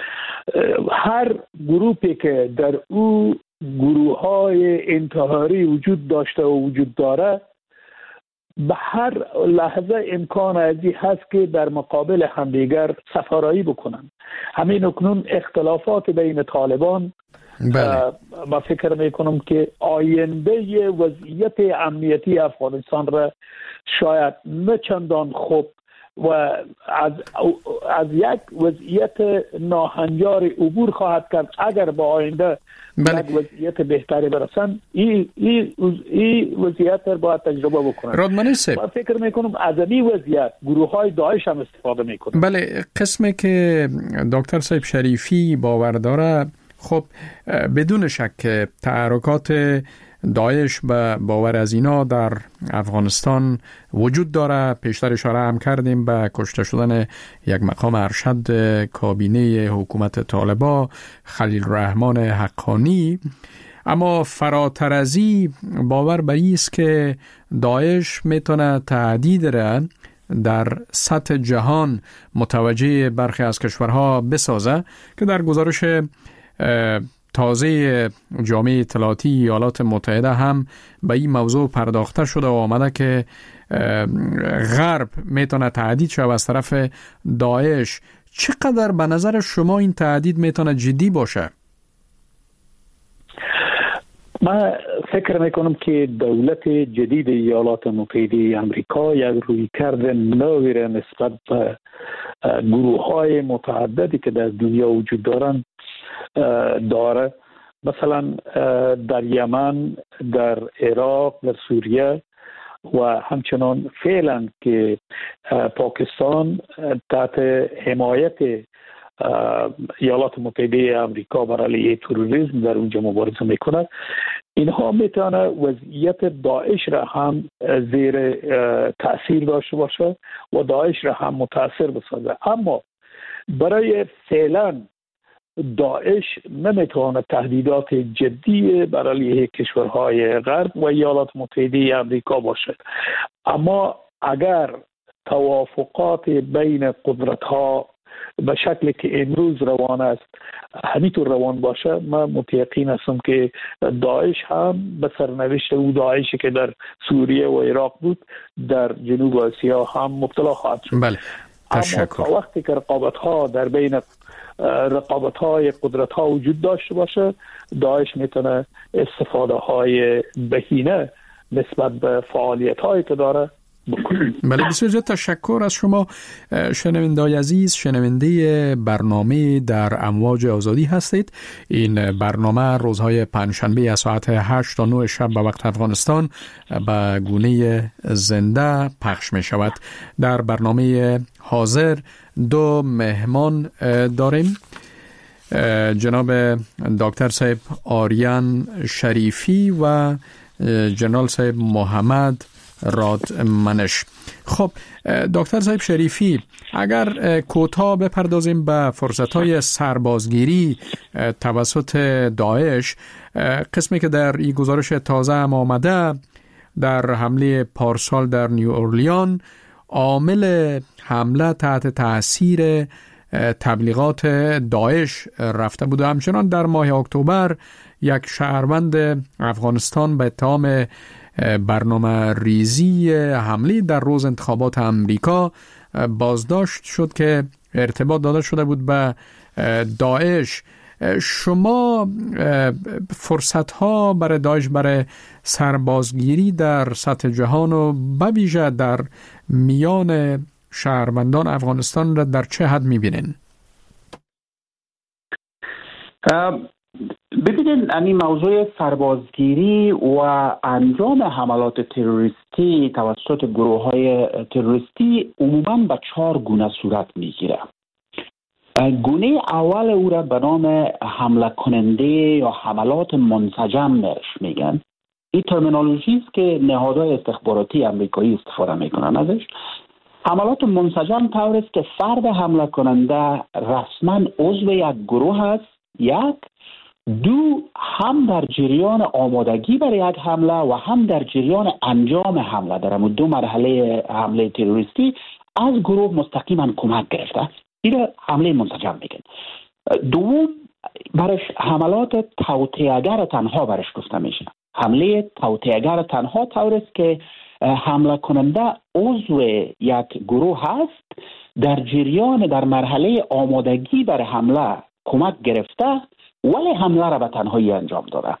هر گروپی که در او گروه های انتحاری وجود داشته و وجود داره به هر لحظه امکان ازی هست که در مقابل همدیگر سفارایی بکنن. همین اکنون اختلافات بین طالبان بله. ما فکر میکنم که آینده وضعیت امنیتی افغانستان را شاید نه چندان خوب و از از یک وضعیت ناهنجار عبور خواهد کرد اگر با آینده بله. یک وضعیت بهتری برسن. این این این وضعیت را باید تجربه بکنن. رادمنش صاحب، من فکر میکنم از این وضعیت گروه های داعش هم استفاده میکنن. بله، قسمی که دکتر صاحب شریفی باور داره، خب بدون شک تحرکات داعش به باور از اینا در افغانستان وجود داره. پیشتر اشاره هم کردیم به کشته شدن یک مقام ارشد کابینه حکومت طالبان خلیل الرحمن حقانی، اما فراتر از این باور بر این است که داعش میتونه تهدید را در سطح جهان متوجه برخی از کشورها بسازه که در گزارش تازه جامعه اطلاعاتی ایالات متحده هم به این موضوع پرداخته شده و آمده که غرب میتونه تهدید شود از طرف داعش. چقدر به نظر شما این تهدید میتونه جدی باشه؟ من فکر میکنم که دولت جدید ایالات متحده امریکا یک رویکرد نوی را نسبت به گروه های متعددی که در دنیا وجود دارند داره. مثلا در یمن، در عراق، در سوریه و همچنان فعلا که پاکستان تحت حمایت ایالات متحده آمریکا بر علیه تروریسم در اونجا مبارزه میکنه، اینها میتونه وضعیت داعش را هم زیر تاثیر داشته باشه و داعش را هم متاثر بسازه. اما برای فعلا داعش نمیتونه تهدیدات جدی بر علیه کشورهای غرب و ایالات متحده آمریکا باشه. اما اگر توافقات بین قدرت ها به شکلی که امروز روان است همینطور روان باشه، من متیقن هستم که داعش هم به سرنوشت او داعشی که در سوریه و عراق بود در جنوب آسیا هم مبتلا خواهد شد. بله. تشکر. اما وقتی که رقابت ها در بین رقابت های قدرت ها وجود داشته باشه، داعش میتونه استفاده های بهینه نسبت به فعالیت هایی که داره بکنه. بله، بسیار زیاد تشکر از شما شنونده‌های عزیز. شنونده برنامه در امواج آزادی هستید. این برنامه روزهای پنجشنبه از ساعت هشت تا نه شب به وقت افغانستان به گونه زنده پخش می شود. در برنامه حاضر دو مهمان داریم، جناب دکتر صاحب آریان شریفی و جنرال صاحب محمد رادمنش. خب دکتر صاحب شریفی، اگر کوتاه بپردازیم به فرصت‌های سربازگیری توسط داعش، قسمی که در این گزارش تازه هم آمده در حمله پارسال در نیو اورلیان، عامل حمله تحت تاثیر تبلیغات داعش رفته بود. همچنان در ماه اکتبر یک شهروند افغانستان به اتهام برنامه ریزی حمله در روز انتخابات امریکا بازداشت شد که ارتباط داده شده بود به داعش. شما فرصت‌ها برای داعش برای سربازگیری در سطح جهان و به ویژه در میان شهروندان افغانستان را در چه حد می‌بینین؟ ببینید، این موضوع سربازگیری و انجام حملات تروریستی توسط گروه‌های تروریستی عموماً به چهار گونه صورت می‌گیره. گونه اول او را به نام حمله کننده یا حملات منسجم میگن. این ترمینولوژی است که نهادهای استخباراتی آمریکایی استفاده میکنن ازش. حملات منسجم طور است که فرد حمله کننده رسما عضو یک گروه است، یک دو هم در جریان آمادگی برای یک حمله و هم در جریان انجام حمله در دو مرحله حمله تروریستی از گروه مستقیما کمک گرفته. این حمله منسجم میگن. دوم، برش حملات توطئه‌گر تنها برش گفته میشه. حمله توطئه‌گر تنها طور است که حمله کننده عضو یک گروه هست، در جریان در مرحله آمادگی برای حمله کمک گرفته ولی حمله را به تنهایی انجام داده.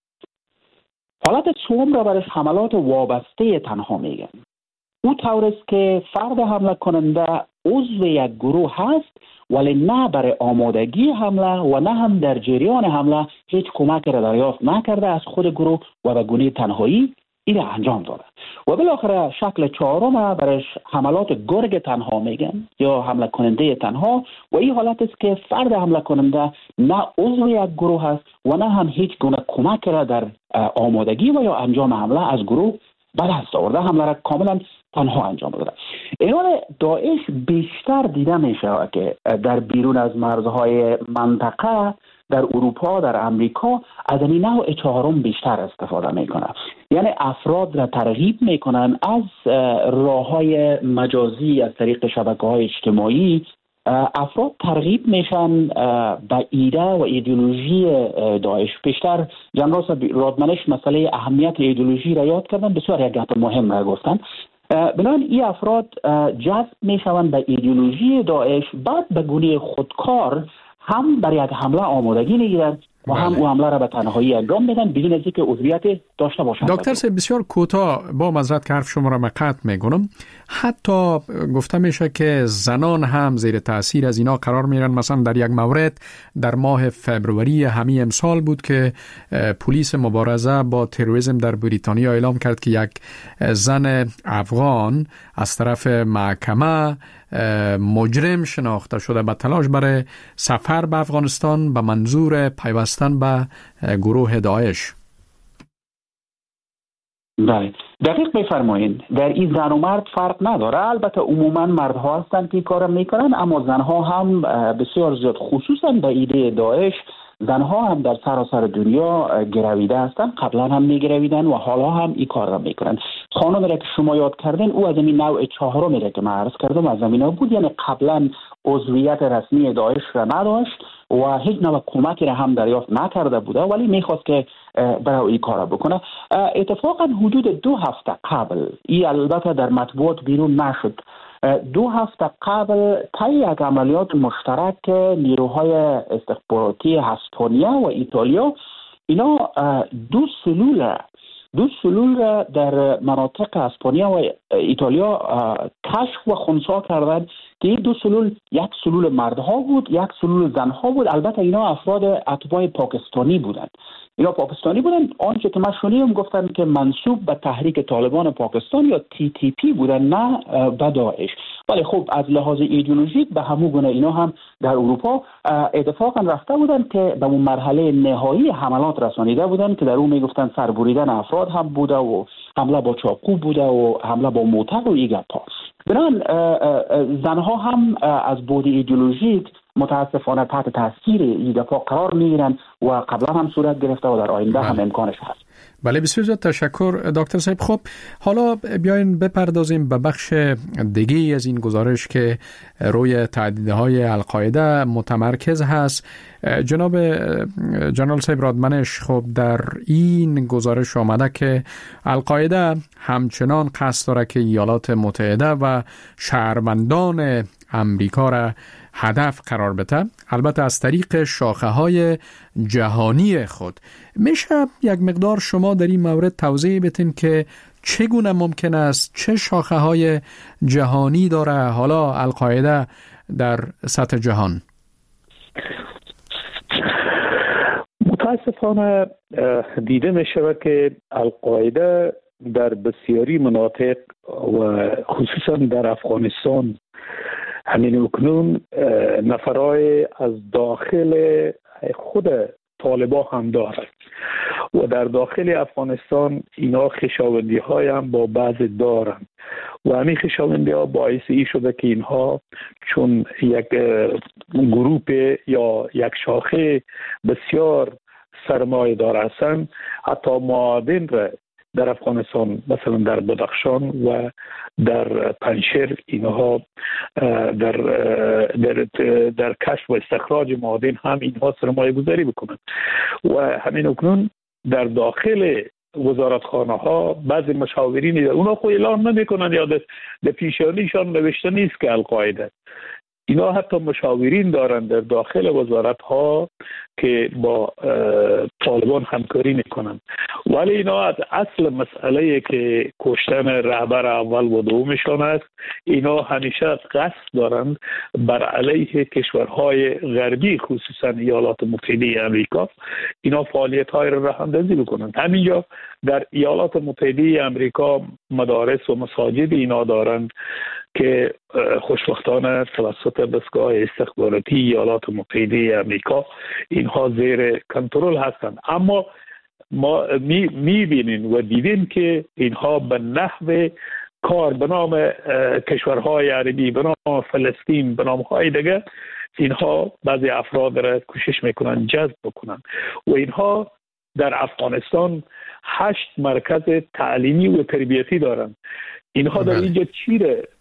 حالت سوم را برش حملات وابسته تنها میگن. او طور است که فرد حمله کننده عضو یک گروه هست ولی نه برای آمادگی حمله و نه هم در جریان حمله هیچ کمک را دریافت نکرده از خود گروه و به گونه تنهایی این را انجام داده. و بالاخره شکل چهارم برش حملات گرگ تنها میگن یا حمله کننده تنها، و این حالت است که فرد حمله کننده نه عضو یک گروه است و نه هم هیچ گونه کمک را در آمادگی و یا انجام حمله از گروه به دست آورده، حمله را کاملا تنها انجام داده. ایران داعش بیشتر دیده میشه که در بیرون از مرزهای منطقه در اروپا، در امریکا از این نوع چهارم بیشتر استفاده میکنه. یعنی افراد را ترغیب میکنن از راههای مجازی، از طریق شبکه‌های اجتماعی افراد ترغیب میشن به ایده و ایدئولوژی داعش. بیشتر جنرال رادمنش مسئله اهمیت ایدئولوژی را یاد کردن، بسیار یک گپ مهم را گفتن. بنابراین این افراد جذب میشوند به ایدئولوژی داعش، بعد به گونه خودکار هم برای یک حمله آمادگی میگیرند و هم او حمله را به تنهایی انجام بدن بدون از اینکه عضویت داشته باشند. دکتر صاحب بسیار کوتاه با معذرت که حرف شما را قطع میکنم، حتی گفته میشه که زنان هم زیر تاثیر از اینا قرار میگیرن. مثلا در یک مورد در ماه فبروری همین امسال بود که پلیس مبارزه با تروریسم در بریتانیا اعلام کرد که یک زن افغان از طرف محکمه مجرم شناخته شده به تلاش برای سفر به افغانستان به منظور پیوستن به گروه داعش. بله دقیق بفرمایید، در این زن و مرد فرق نداره. البته عموما مردها هستند که این کار میکنن، اما زنها هم بسیار زیاد، خصوصا به ایده داعش زنها هم در سراسر دنیا گرویده هستند، قبلا هم میگرویدن و حالا هم این کار را میکنن. خانم را که شما یاد کردین او از این نوع چهارم را که من عرض کردم از زمینه بود، یعنی قبلا عضویت رسمی داعش را نداشت و هیچ نوع کمکی را هم دریافت نکرده بوده، ولی میخواست که برای این کار بکنه. اتفاقا حدود دو هفته قبل، این البته در مطبوعات بیرون نشد، دو هفته قبل طی یک عملیات مشترک نیروهای استخباراتی اسپانیا و ایتالیا، اینا دو سلول دو سلول در مناطق اسپانیا و ایتالیا کشف و خنثی کردند که این دو سلول یک سلول مردها بود، یک سلول زنها بود. البته اینا افراد اتباع پاکستانی بودند. اینا پاکستانی بودن. آنچه که من شنیدم گفتن که منسوب به تحریک طالبان پاکستان یا تی تی پی بودن، نه به داعش. ولی خب از لحاظ ایدئولوژیک به همون گونه اینا هم در اروپا اتفاقا رفته بودن که به اون مرحله نهایی حملات رسانیده بودن که در اون میگفتن سربریدن افراد هم بوده و حمله با چاقو بوده و حمله با موتر و این گپ‌ها. بنابراین زنها هم از بود ایدئولوژیک متاسفانه تحت تاثیر این دفعه قرار میگیرن و قبلا هم صورت گرفته و در آینده هم امکانش هست. بله بسیار زیاد تشکر دکتر صاحب. خب حالا بیاین بپردازیم به بخش دیگه از این گزارش که روی تهدیدهای القاعده متمرکز هست. جناب جنرال صاحب رادمنش، خب در این گزارش آمده که القاعده همچنان قصد داره که ایالات متحده و شهروندان امریکا را هدف قرار بده، البته از طریق شاخه‌های جهانی خود. میشه یک مقدار شما در این مورد توضیح بدین که چگونه ممکن است، چه شاخه‌های جهانی داره حالا القاعده در سطح جهان؟ متاسفانه دیده می شود که القاعده در بسیاری مناطق و خصوصا در افغانستان همین اکنون نفرای از داخل خود طالبان هم دارد و در داخل افغانستان اینا خشاوندی های هم با بعض دارند و همین خشاوندی ها باعث ای شده که اینها چون یک گروپ یا یک شاخه بسیار سرمایه دار هستند، حتی معادن را در افغانستان مثلا در بدخشان و در پنشیر اینها در در در کشف و استخراج معادن هم اینها سرمایه گذاری بکنند و همین اکنون در داخل وزارتخانه ها بعضی مشاورین اونا خود اعلام نمیکنند یا در پیشانیشان نوشته نیست که القاعده. اینا حتی مشاورین دارند در داخل وزارت ها که با طالبان همکاری میکنند، ولی اینا از اصل مسئله که کشتن رهبر اول و دومشان است، اینا همیشه قصد دارند بر علیه کشورهای غربی خصوصا ایالات متحده امریکا اینا فعالیت های را راه اندازی بکنند. همینجا در ایالات متحده امریکا مدارس و مساجد اینا دارند که خوشبختانه توسط دستگاه استخباراتی ایالات متحده امریکا اینها زیر کنترل هستند، اما ما می, می بینیم و دیدیم که اینها به نحو کار به نام کشورهای عربی، به نام فلسطین، به نام های دیگه اینها بعضی افراد را کوشش میکنن جذب بکنن و اینها در افغانستان هشت مرکز تعلیمی و تربیتی دارند. اینها در اینجا چی را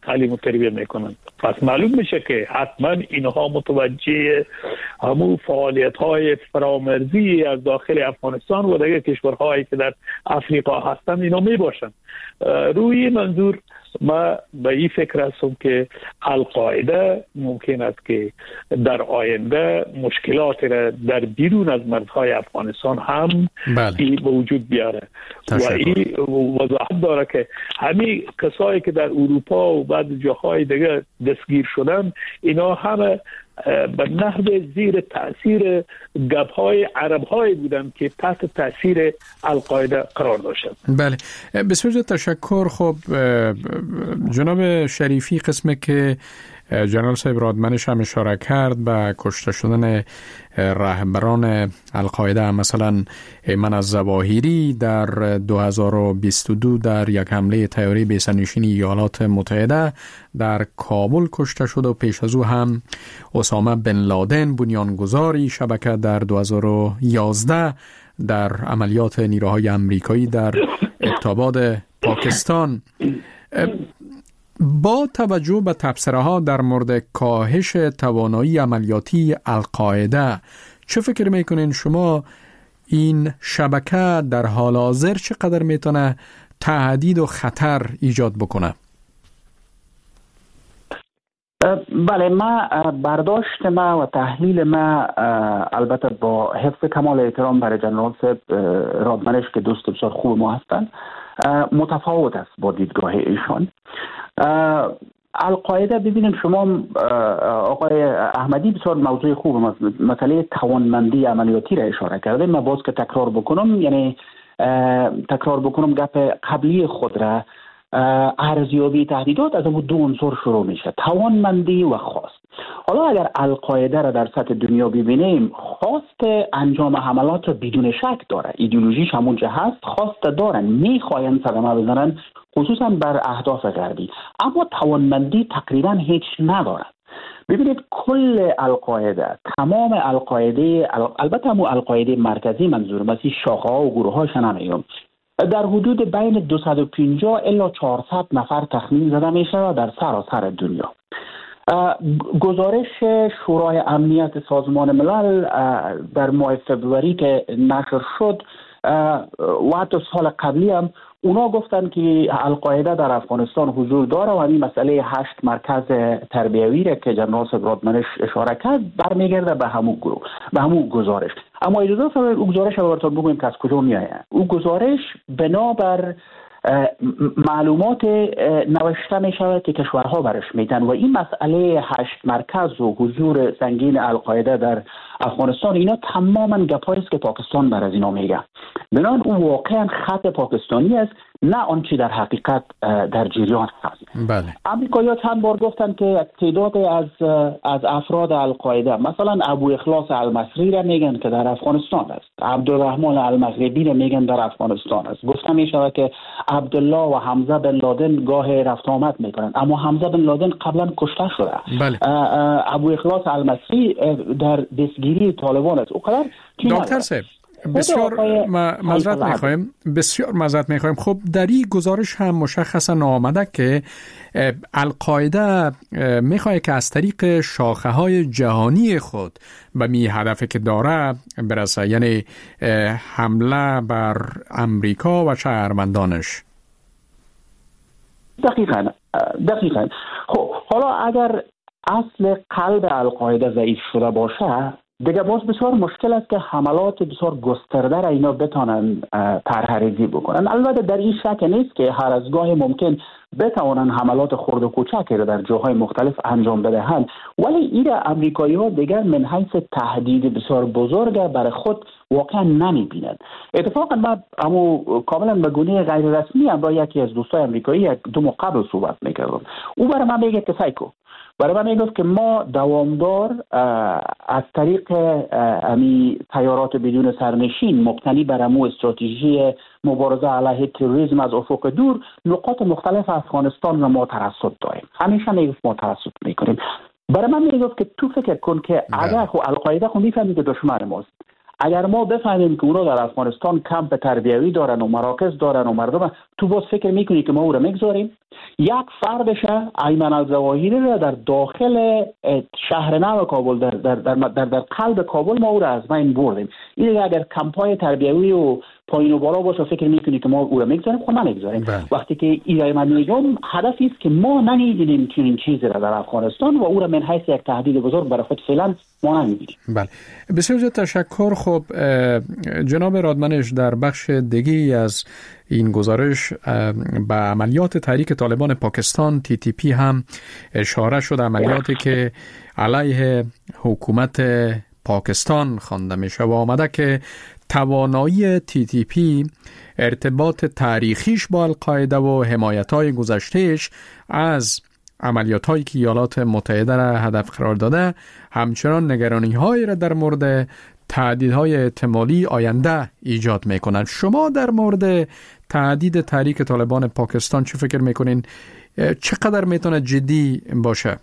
تعلیم و تربیه میکنند. پس معلوم میشه که حتما اینها متوجه همون فعالیت های فرامرزی از داخل افغانستان و دیگر کشورهایی که در افریقا هستند اینا میباشند. روی منظور ما به این فکر هستم که القاعده ممکن است که در آینده مشکلات را در بیرون از مرزهای افغانستان هم بله. به وجود بیاره تشکر. و این وضاحت داره که همین کسایی که در اروپا و بعد جاهای دیگه دستگیر شدن اینا همه به نحو زیر تأثیر گپ‌های عرب‌های بودن که تحت تأثیر القاعده قرار داشتند. بله بسیار تشکر. خب جناب شریفی قسمه که جنرال صاحب رادمنش هم اشاره کرد به کشته شدن رهبران القاعده، مثلا ایمن الظواهری در دو هزار و بیست و دو در یک حمله طیاره بی‌سرنشین ایالات متحده در کابل کشته شد و پیش از او هم اسامه بن لادن بنیانگذاری شبکه در دو هزار و یازده در عملیات نیروهای امریکایی در ابتاباد پاکستان. با توجه به تبصره‌ها در مورد کاهش توانایی عملیاتی القاعده، چه فکر میکنین شما این شبکه در حال حاضر چقدر میتونه تهدید و خطر ایجاد بکنه؟ بله، ما برداشت ما و تحلیل ما البته با حفظ کمال احترام برای جنرال صاحب رادمنش که دوست بسیار خوب ما هستند متفاوت است با دیدگاه ایشان. القاعده ببینید شما آقای احمدی بسیار موضوع خوب مسئله توانمندی عملیاتی را اشاره کرده. من باز که تکرار بکنم یعنی تکرار بکنم گپ قبلی خود را، ارزیابی تهدیدات از اون دو عنصر شروع میشه، توانمندی و خواست. حالا اگر القاعده را در سطح دنیا ببینیم، خواست انجام حملات را بدون شک داره، ایدئولوژیش همونجا هست، خواست دارن، میخواین صدمه بزنن خصوصا بر اهداف غربی، اما توانمندی تقریبا هیچ ندارن. ببینید کل القاعده، تمام القاعده، البته همون القاعده مرکزی منظور مثل شاخه ها و گروه هاش نمیگم، در حدود بین دویست و پنجاه الی چهارصد نفر تخمین زده میشه در سراسر دنیا. گزارش شورای امنیت سازمان ملل در ماه فوریه که نشر شد و حتی سال قبلی هم اونا گفتن که القاعده در افغانستان حضور داره و این مسئله هشت مرکز تربیوی را که جنرال صاحب رادمنش اشاره کرد برمیگرده به همون گروه، به همون گزارش. اما اجازه فرمایید او گزارش رو براتون بگویم که از کجا میاد. او گزارش بنابر معلومات نوشته می شود که کشورها برش میتن و این مسئله هشت مرکز و حضور سنگین القاعده در افغانستان اینا تماما گپایی است که پاکستان بر از اینا میگه. بنابراین اون واقعا خط پاکستانی است، نه آنچه در حقیقت در جریان هست. بله. امریکایی‌ها چند بار گفتن که تعداد از از افراد القاعده، مثلا ابو اخلاص المصری را میگن که در افغانستان است، عبدالرحمن المغربی را میگن در افغانستان است. گفتن میشه که عبدالله و حمزه بن لادن گاه رفت آمد میکنن، اما حمزه بن لادن قبلا کشته شده. بله. ابو اخلاص المصری در دستگیری طالبان است. اوقدر دکتر صاحب بسیار معذرت میخوایم بسیار معذرت میخوایم خب در این گزارش هم مشخصا آمده که القاعده میخواد که از طریق شاخه های جهانی خود به می هدفی که داره برسه، یعنی حمله بر امریکا و شهروندانش. دقیقاً دقیقاً خب حالا اگر اصل قلب القاعده ضعیف شده باشه دیگه باز بسیار مشکل است که حملات بسیار گسترده را اینا بتانن پرهریزی بکنن. البته در این شک نیست که هر از گاه ممکن بتوانن حملات خرد و کوچکی را در جاهای مختلف انجام بدهند، ولی این را امریکایی‌ها دیگر من حیث تهدید بسیار بزرگ برای خود واقعا نمی‌بینند. اتفاقا من امو کاملا به گونه غیر رسمی هم با یکی از دوستای امریکایی دو ماه قبل صحبت می‌کردم. او برای من میگه که سایکو، برای من میگفت که ما دوامدار از طریق امی تیارات بدون سرنشین مبتنی بر امو استراتژی مبارزه علیه تروریسم از افق دور نقاط مختلف افغانستان را ما ترصد داریم. همیشه میگفت ما ترصد میکنیم. برای من میگفت که تو فکر کن که اگر خو القاعده خو میفهمید که دشمن ماست، اگر ما بفهمیم که اونا در افغانستان کمپ تربیوی دارن و مراکز دارن و مردم، تو باز فکر میکنی که ما او را میگذاریم؟ یک فردشه ایمن الظواهری را در داخل شهر نو کابل در در در, در, در قلب کابل ما او را از بین بردیم. این اگر کمپای تربیوی و پایین و بالا باشه فکر میکنی که ما او را میگذاریم، خود نمیگذاریم. وقتی که ایران من میگم هدفی است که ما نمیدونیم که این چیزی را در افغانستان و او را من حیث یک تهدید بزرگ برای خود فعلا ما نمیبینیم. بله، بسیار زیاد تشکر. خب جناب رادمنش، در بخش دیگه از این گزارش به عملیات تحریک طالبان پاکستان تی تی پی هم اشاره شد، عملیاتی که علیه حکومت پاکستان خوانده میشه و آمده که توانایی تی تی پی ارتباط تاریخیش با القاعده و حمایت‌های گذشتهش از عملیات‌هایی که ایالات متحده را هدف قرار داده همچنان نگرانی‌هایی را در مورد تهدیدهای احتمالی آینده ایجاد میکنند. شما در مورد تهدید تحریک طالبان پاکستان چه فکر میکنین؟ چقدر میتونه جدی باشه؟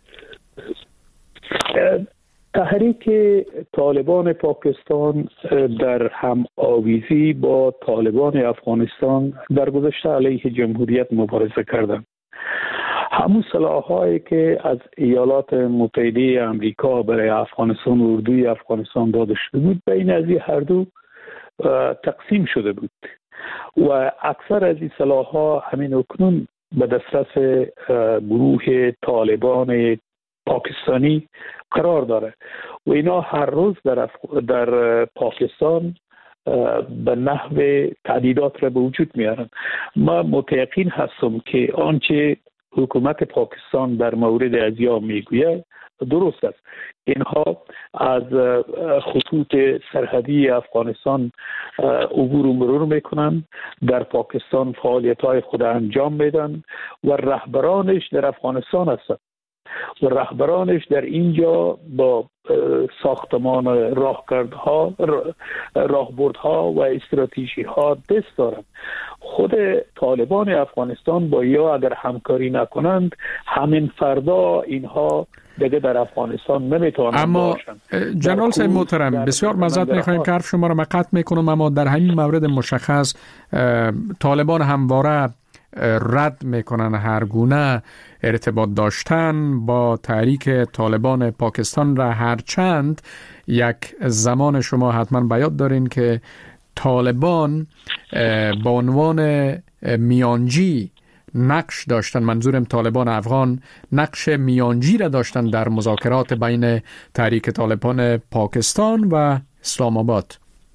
تحریک طالبان پاکستان در هم آویزی با طالبان افغانستان در گذشته علیه جمهوریت مبارزه کردند. همون سلاح‌هایی که از ایالات متحده آمریکا برای افغانستان و اردوی افغانستان داده شده بود بین از این هر دو تقسیم شده بود و اکثر از این سلاح‌ها همین اکنون به دسترس گروه طالبان پاکستانی قرار داره و اینا هر روز در, افغ... در پاکستان به نحو تهدیدات را به وجود میارن. ما متیقن هستم که آنچه حکومت پاکستان در مورد ازیا میگوید درست است. اینها از خطوط سرحدی افغانستان عبور و مرور میکنن، در پاکستان فعالیت‌های خود انجام میدن و رهبرانش در افغانستان هستند و رهبرانش در اینجا با ساختمان راهکردها راهبردها و استراتژی ها دست دارند. خود طالبان افغانستان با یا اگر همکاری نکنند همین فردا اینها دیگه در افغانستان نمیتونند. اما جنرال صاحب محترم، بسیار معذرت میخوایم که حرف شما را مقطع میکنم، اما در همین مورد مشخص طالبان همواره رد میکنن هر گونه ارتباط داشتن با تحریک طالبان پاکستان را، هرچند یک زمان شما حتما بیاد دارین که طالبان با عنوان میانجی نقش داشتن، منظورم طالبان افغان نقش میانجی را داشتن در مذاکرات بین تحریک طالبان پاکستان و اسلام آباد.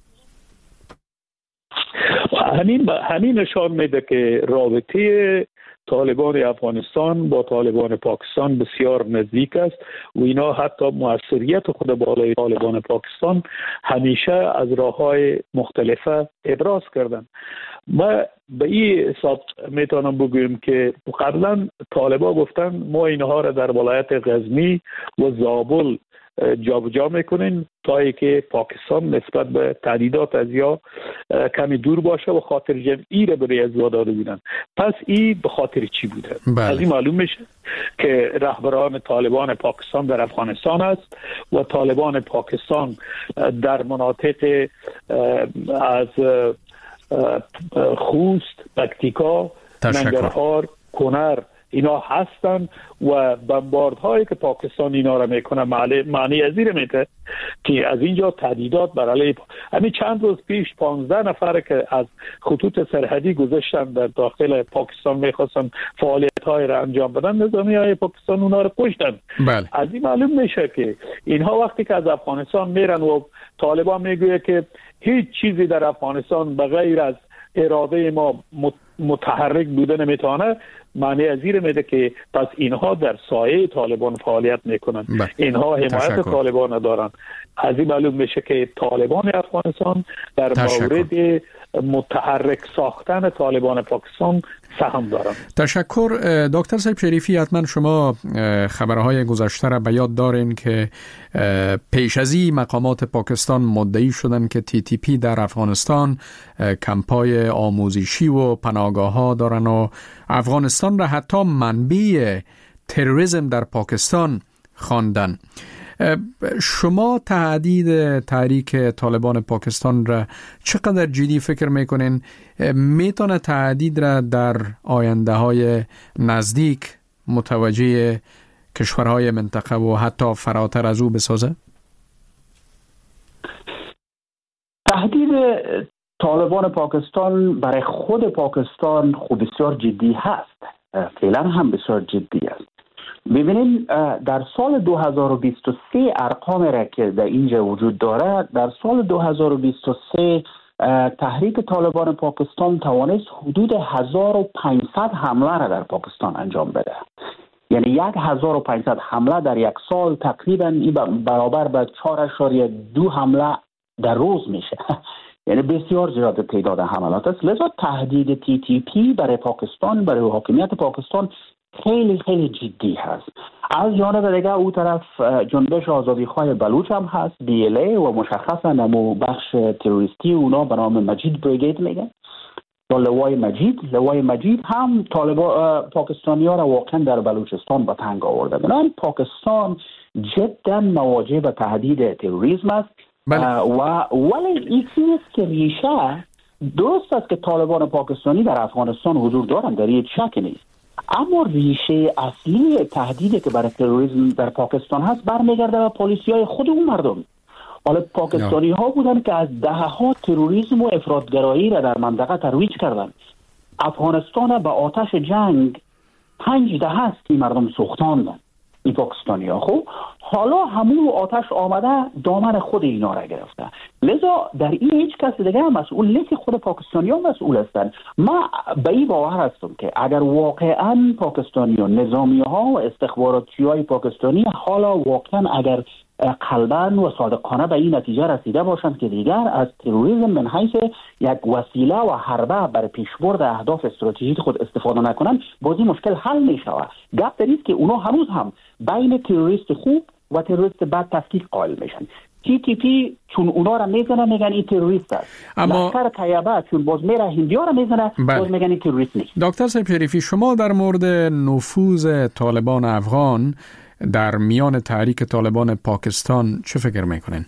همین همین نشان میده که رابطه طالبان افغانستان با طالبان پاکستان بسیار نزدیک است و اینا حتی موثریت خود بالای طالبان پاکستان همیشه از راه‌های مختلفه ابراز کردن. ما به این حساب میتونم بگویم که قبلا طالبان گفتن ما اینها را در ولایت غزنی و زابل جابجا میکنین تا اینکه پاکستان نسبت به تهدیدات از یا کمی دور باشه و خاطر جمعی را برای از داده بودن. پس این به خاطر چی بوده؟ بله. از این معلوم میشه که رهبران طالبان پاکستان در افغانستان است و طالبان پاکستان در مناطق از خوست، پکتیکا، ننگرهار، کنر اینا هستن و بمباردهایی که پاکستان اینا را میکنه معنی از این میده که از اینجا تهدیدات بر علیه همین چند روز پیش پانزده نفر که از خطوط سرحدی گذشتن در داخل پاکستان میخواستن فعالیت های را انجام بدن، نظامی های پاکستان اونا را کشتن. بله. از این معلوم میشه که اینها وقتی که از افغانستان میرن و طالبان میگوید که هیچ چیزی در افغانستان بغیر از اراده ما متحرک بوده نمیتونه، معنی از این میده که پس اینها در سایه طالبان فعالیت میکنن. بله. اینها حمایت طالبان دارن. از این معلوم میشه که طالبان افغانستان در مورد متحرک ساختن طالبان پاکستان سهم دارن. تشکر. دکتر صاحب شریفی، حتما شما خبرهای گذشته را به یاد دارین که پیش از این مقامات پاکستان مدعی شدن که تی تی پی در افغانستان کمپای آموزشی و پناهگاه ها دارن و افغانستان را حتی منبع تروریسم در پاکستان خواندن. شما تهدید تحریک طالبان پاکستان را چقدر جدی فکر میکنین؟ میتونه تهدید را در آینده های نزدیک متوجه کشورهای منطقه و حتی فراتر از او بسازه؟ تهدید طالبان پاکستان برای خود پاکستان خوب بسیار جدی هست، فعلا هم بسیار جدی است. ببینید در سال دو هزار و بیست و سه ارقام را که در اینجا وجود داره، در سال دو هزار و بیست و سه تحریک طالبان پاکستان توانست حدود هزار و پانصد حمله را در پاکستان انجام بده. یعنی یک هزار و پانصد حمله در یک سال تقریبا برابر به چهار اشاریه دو حمله در روز میشه. یعنی بسیار زیاد تعداد حملات است. لذا تهدید تی تی پی برای پاکستان، برای حاکمیت پاکستان خیلی خیلی جدی هست. از جانب دیگه او طرف جنبش آزادیخواه بلوچ هم هست، بی ال ای، و مشخصا نمو بخش تروریستی اونا به نام مجید بریگید میگن یا لوای مجید. لوای مجید هم طالبان پاکستانی ها را واقعا در بلوچستان به تنگ آورده. بنابراین پاکستان جدا مواجه به تهدید تروریسم است. و ولی این چیست که ریشه درست است که طالبان پاکستانی در افغانستان حضور دارند، در این شک نیست، اما ریشه اصلی تهدیدی که برای تروریسم در پاکستان هست برمیگرده به پالیسی های خود اون مردم. حالا پاکستانی ها بودن که از دهه ها تروریسم و افراطگرایی را در منطقه ترویج کردند. افغانستان به آتش جنگ پنج دهه است که مردم سوختاندن این پاکستانی ها. خب حالا همون آتش آمده دامن خود اینا را گرفته. لذا در این هیچ کس دیگه هم مسئول نیست، خود پاکستانی ها مسئول هستند. ما به این باور هستم که اگر واقعا پاکستانی ها، نظامی ها و استخباراتی های پاکستانی حالا واقعا اگر قلباً و صادقانه به این نتیجه رسیده باشند که دیگر از تروریسم من حیث یک وسیله و حربه برای پیشبرد اهداف استراتژیک خود استفاده نکنند، بازی مشکل حل می شود. گپ در است که اونا هنوز هم بین تروریست خوب و تروریست بد تفکیک قائل میشن. تی تی پی چون اونا را میزنه میگن این تروریست است، اما لشکر طیبه چون باز میره هندیا را میزنه باز میگن این تروریست نیست. دکتر صاحب شریفی، شما در مورد نفوذ طالبان افغان در میان تحریک طالبان پاکستان چه فکر میکنین؟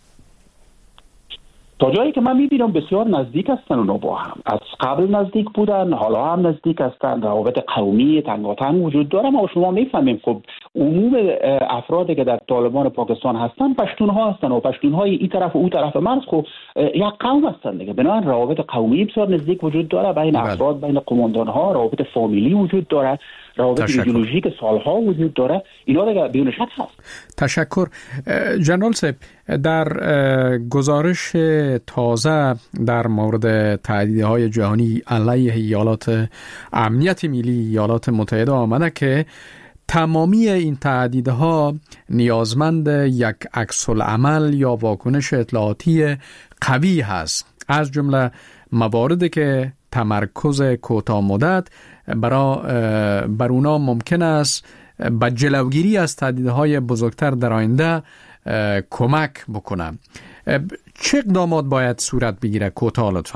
تا جایی که من میبینم بسیار نزدیک هستن اونا با هم، از قبل نزدیک بودن، حالا هم نزدیک هستن، روابط قومی تنگاتنگ وجود داره. ما شما میفهمیم خب عموم افرادی که در طالبان پاکستان هستن پشتون ها هستن و پشتون های این طرف و اون طرف مرز خب یک قوم هستن دیگه. بنابراین روابط قومی بسیار نزدیک وجود داره بین افراد، بین قماندان ها، روابط فامیلی وجود داره، روابط ایدئولوژیک سالها وجود داره. اینا دیگه بدون شک هست. تشکر. جنرال صاحب، در گزارش تازه در مورد تهدیدهای جهانی علیه ایالات امنیت ملی ایالات متحده آمده که تمامی این تهدیدها نیازمند یک عکس‌العمل یا واکنش اطلاعاتی قوی هست، از جمله مواردی که تمرکز کوتاه مدت برای بر اونا ممکن است به جلوگیری از تهدیدهای بزرگتر در آینده کمک بکنه. چه اقدامات باید صورت بگیره؟ کوتاه لطفاً.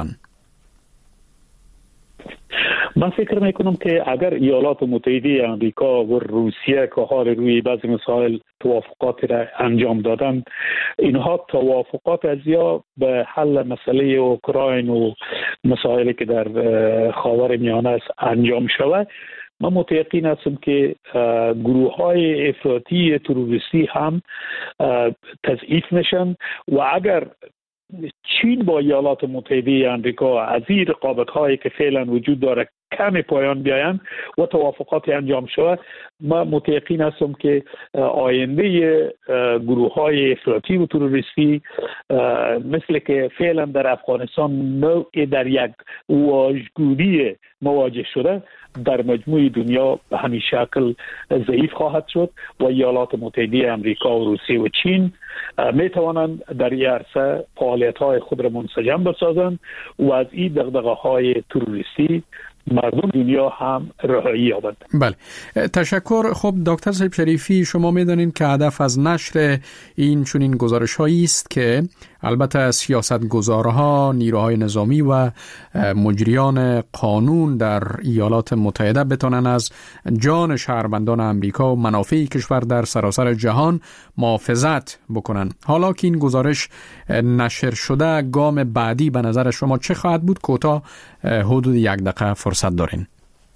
من فکر میکنم که اگر ایالات متحده آمریکا و روسیه که حال روی بعضی مسائل توافقات را انجام دادن، اینها توافقات از یا به حل مسئله اوکراین و مسائلی که در خاور میانه است انجام شود، من متیقن هستم که گروه های افراطی تروریستی هم تضعیف میشن و اگر چین با ایالات متحده آمریکا از این رقابت هایی که فعلا وجود داره کمی پایان بیاین و توافقات انجام شود، من متیقن هستم که آینده گروه های افراطی و تروریستی مثل که فعلا در افغانستان نوع در یک واژگونی مواجه شده در مجموع دنیا به همین شکل ضعیف خواهد شد و ایالات متحده آمریکا و روسیه و چین می توانند در این عرصه فعالیت های خود را منسجم بسازند و از این دغدغه های تروریستی مردم دنیا هم رهایی یابند. بله، تشکر. خب دکتر صاحب شریفی، شما میدانید که هدف از نشر این چنین گزارش‌هایی است که البته سیاستگزارها، نیروهای نظامی و مجریان قانون در ایالات متحده بتونن از جان شهروندان امریکا و منافع کشور در سراسر جهان محافظت بکنن. حالا که این گزارش نشر شده، گام بعدی به نظر شما چه خواهد بود؟ کوتاه حدود یک دقیقه فرصت دارین.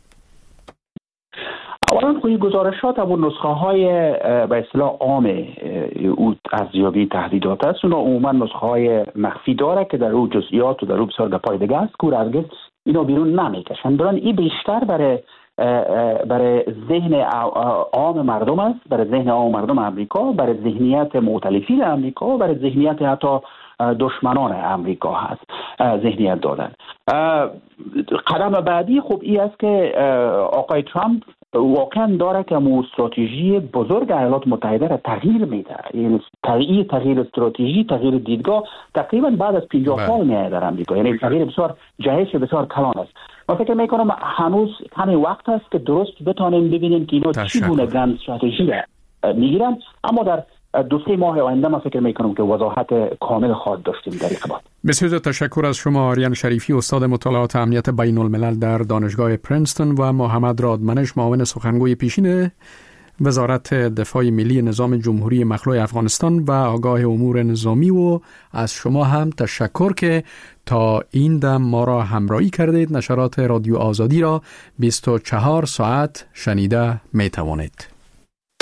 اولا خود گزارشات و نسخه های به اصطلاح عام او ارزیابی تهدیدات است. اونا عموما نسخه های مخفی داره که در او جزئیات و در او بسیار گپای دیگه است که هرگز اینا بیرون نمیکشن. برای این بیشتر برای برای ذهن عام مردم است، برای ذهن عام مردم امریکا، برای ذهنیت مؤتلفین امریکا و برای ذهنیت حتی دشمنان امریکا هست ذهنیت دادن. قدم بعدی خوب این است که آقای ترامپ واقعا داره که مو استراتژی بزرگ ایالات متحده را تغییر میده. این تغییر تغییر استراتژی، تغییر دیدگاه تقریبا بعد از پنجاه سال میاد در امریکا. یعنی تغییر بسیار جهش بسیار کلان است. من فکر میکنم هنوز همین وقت است که درست بتونیم ببینیم که اینا چگونه گند استراتژی میگیرن، اما در دو سه ماه آینده من فکر میکنم که وضاحت کامل خواهد داشتیم در این باب. بسیار تشکر از شما آریان شریفی، استاد مطالعات امنیت بین الملل در دانشگاه پرینستون، و محمد رادمنش، معاون سخنگوی پیشین وزارت دفاع ملی نظام جمهوری مخلوع افغانستان و آگاه امور نظامی. و از شما هم تشکر که تا این دم ما را همراهی کردید. نشرات رادیو آزادی را بیست و چهار ساعت شنیده می توانید.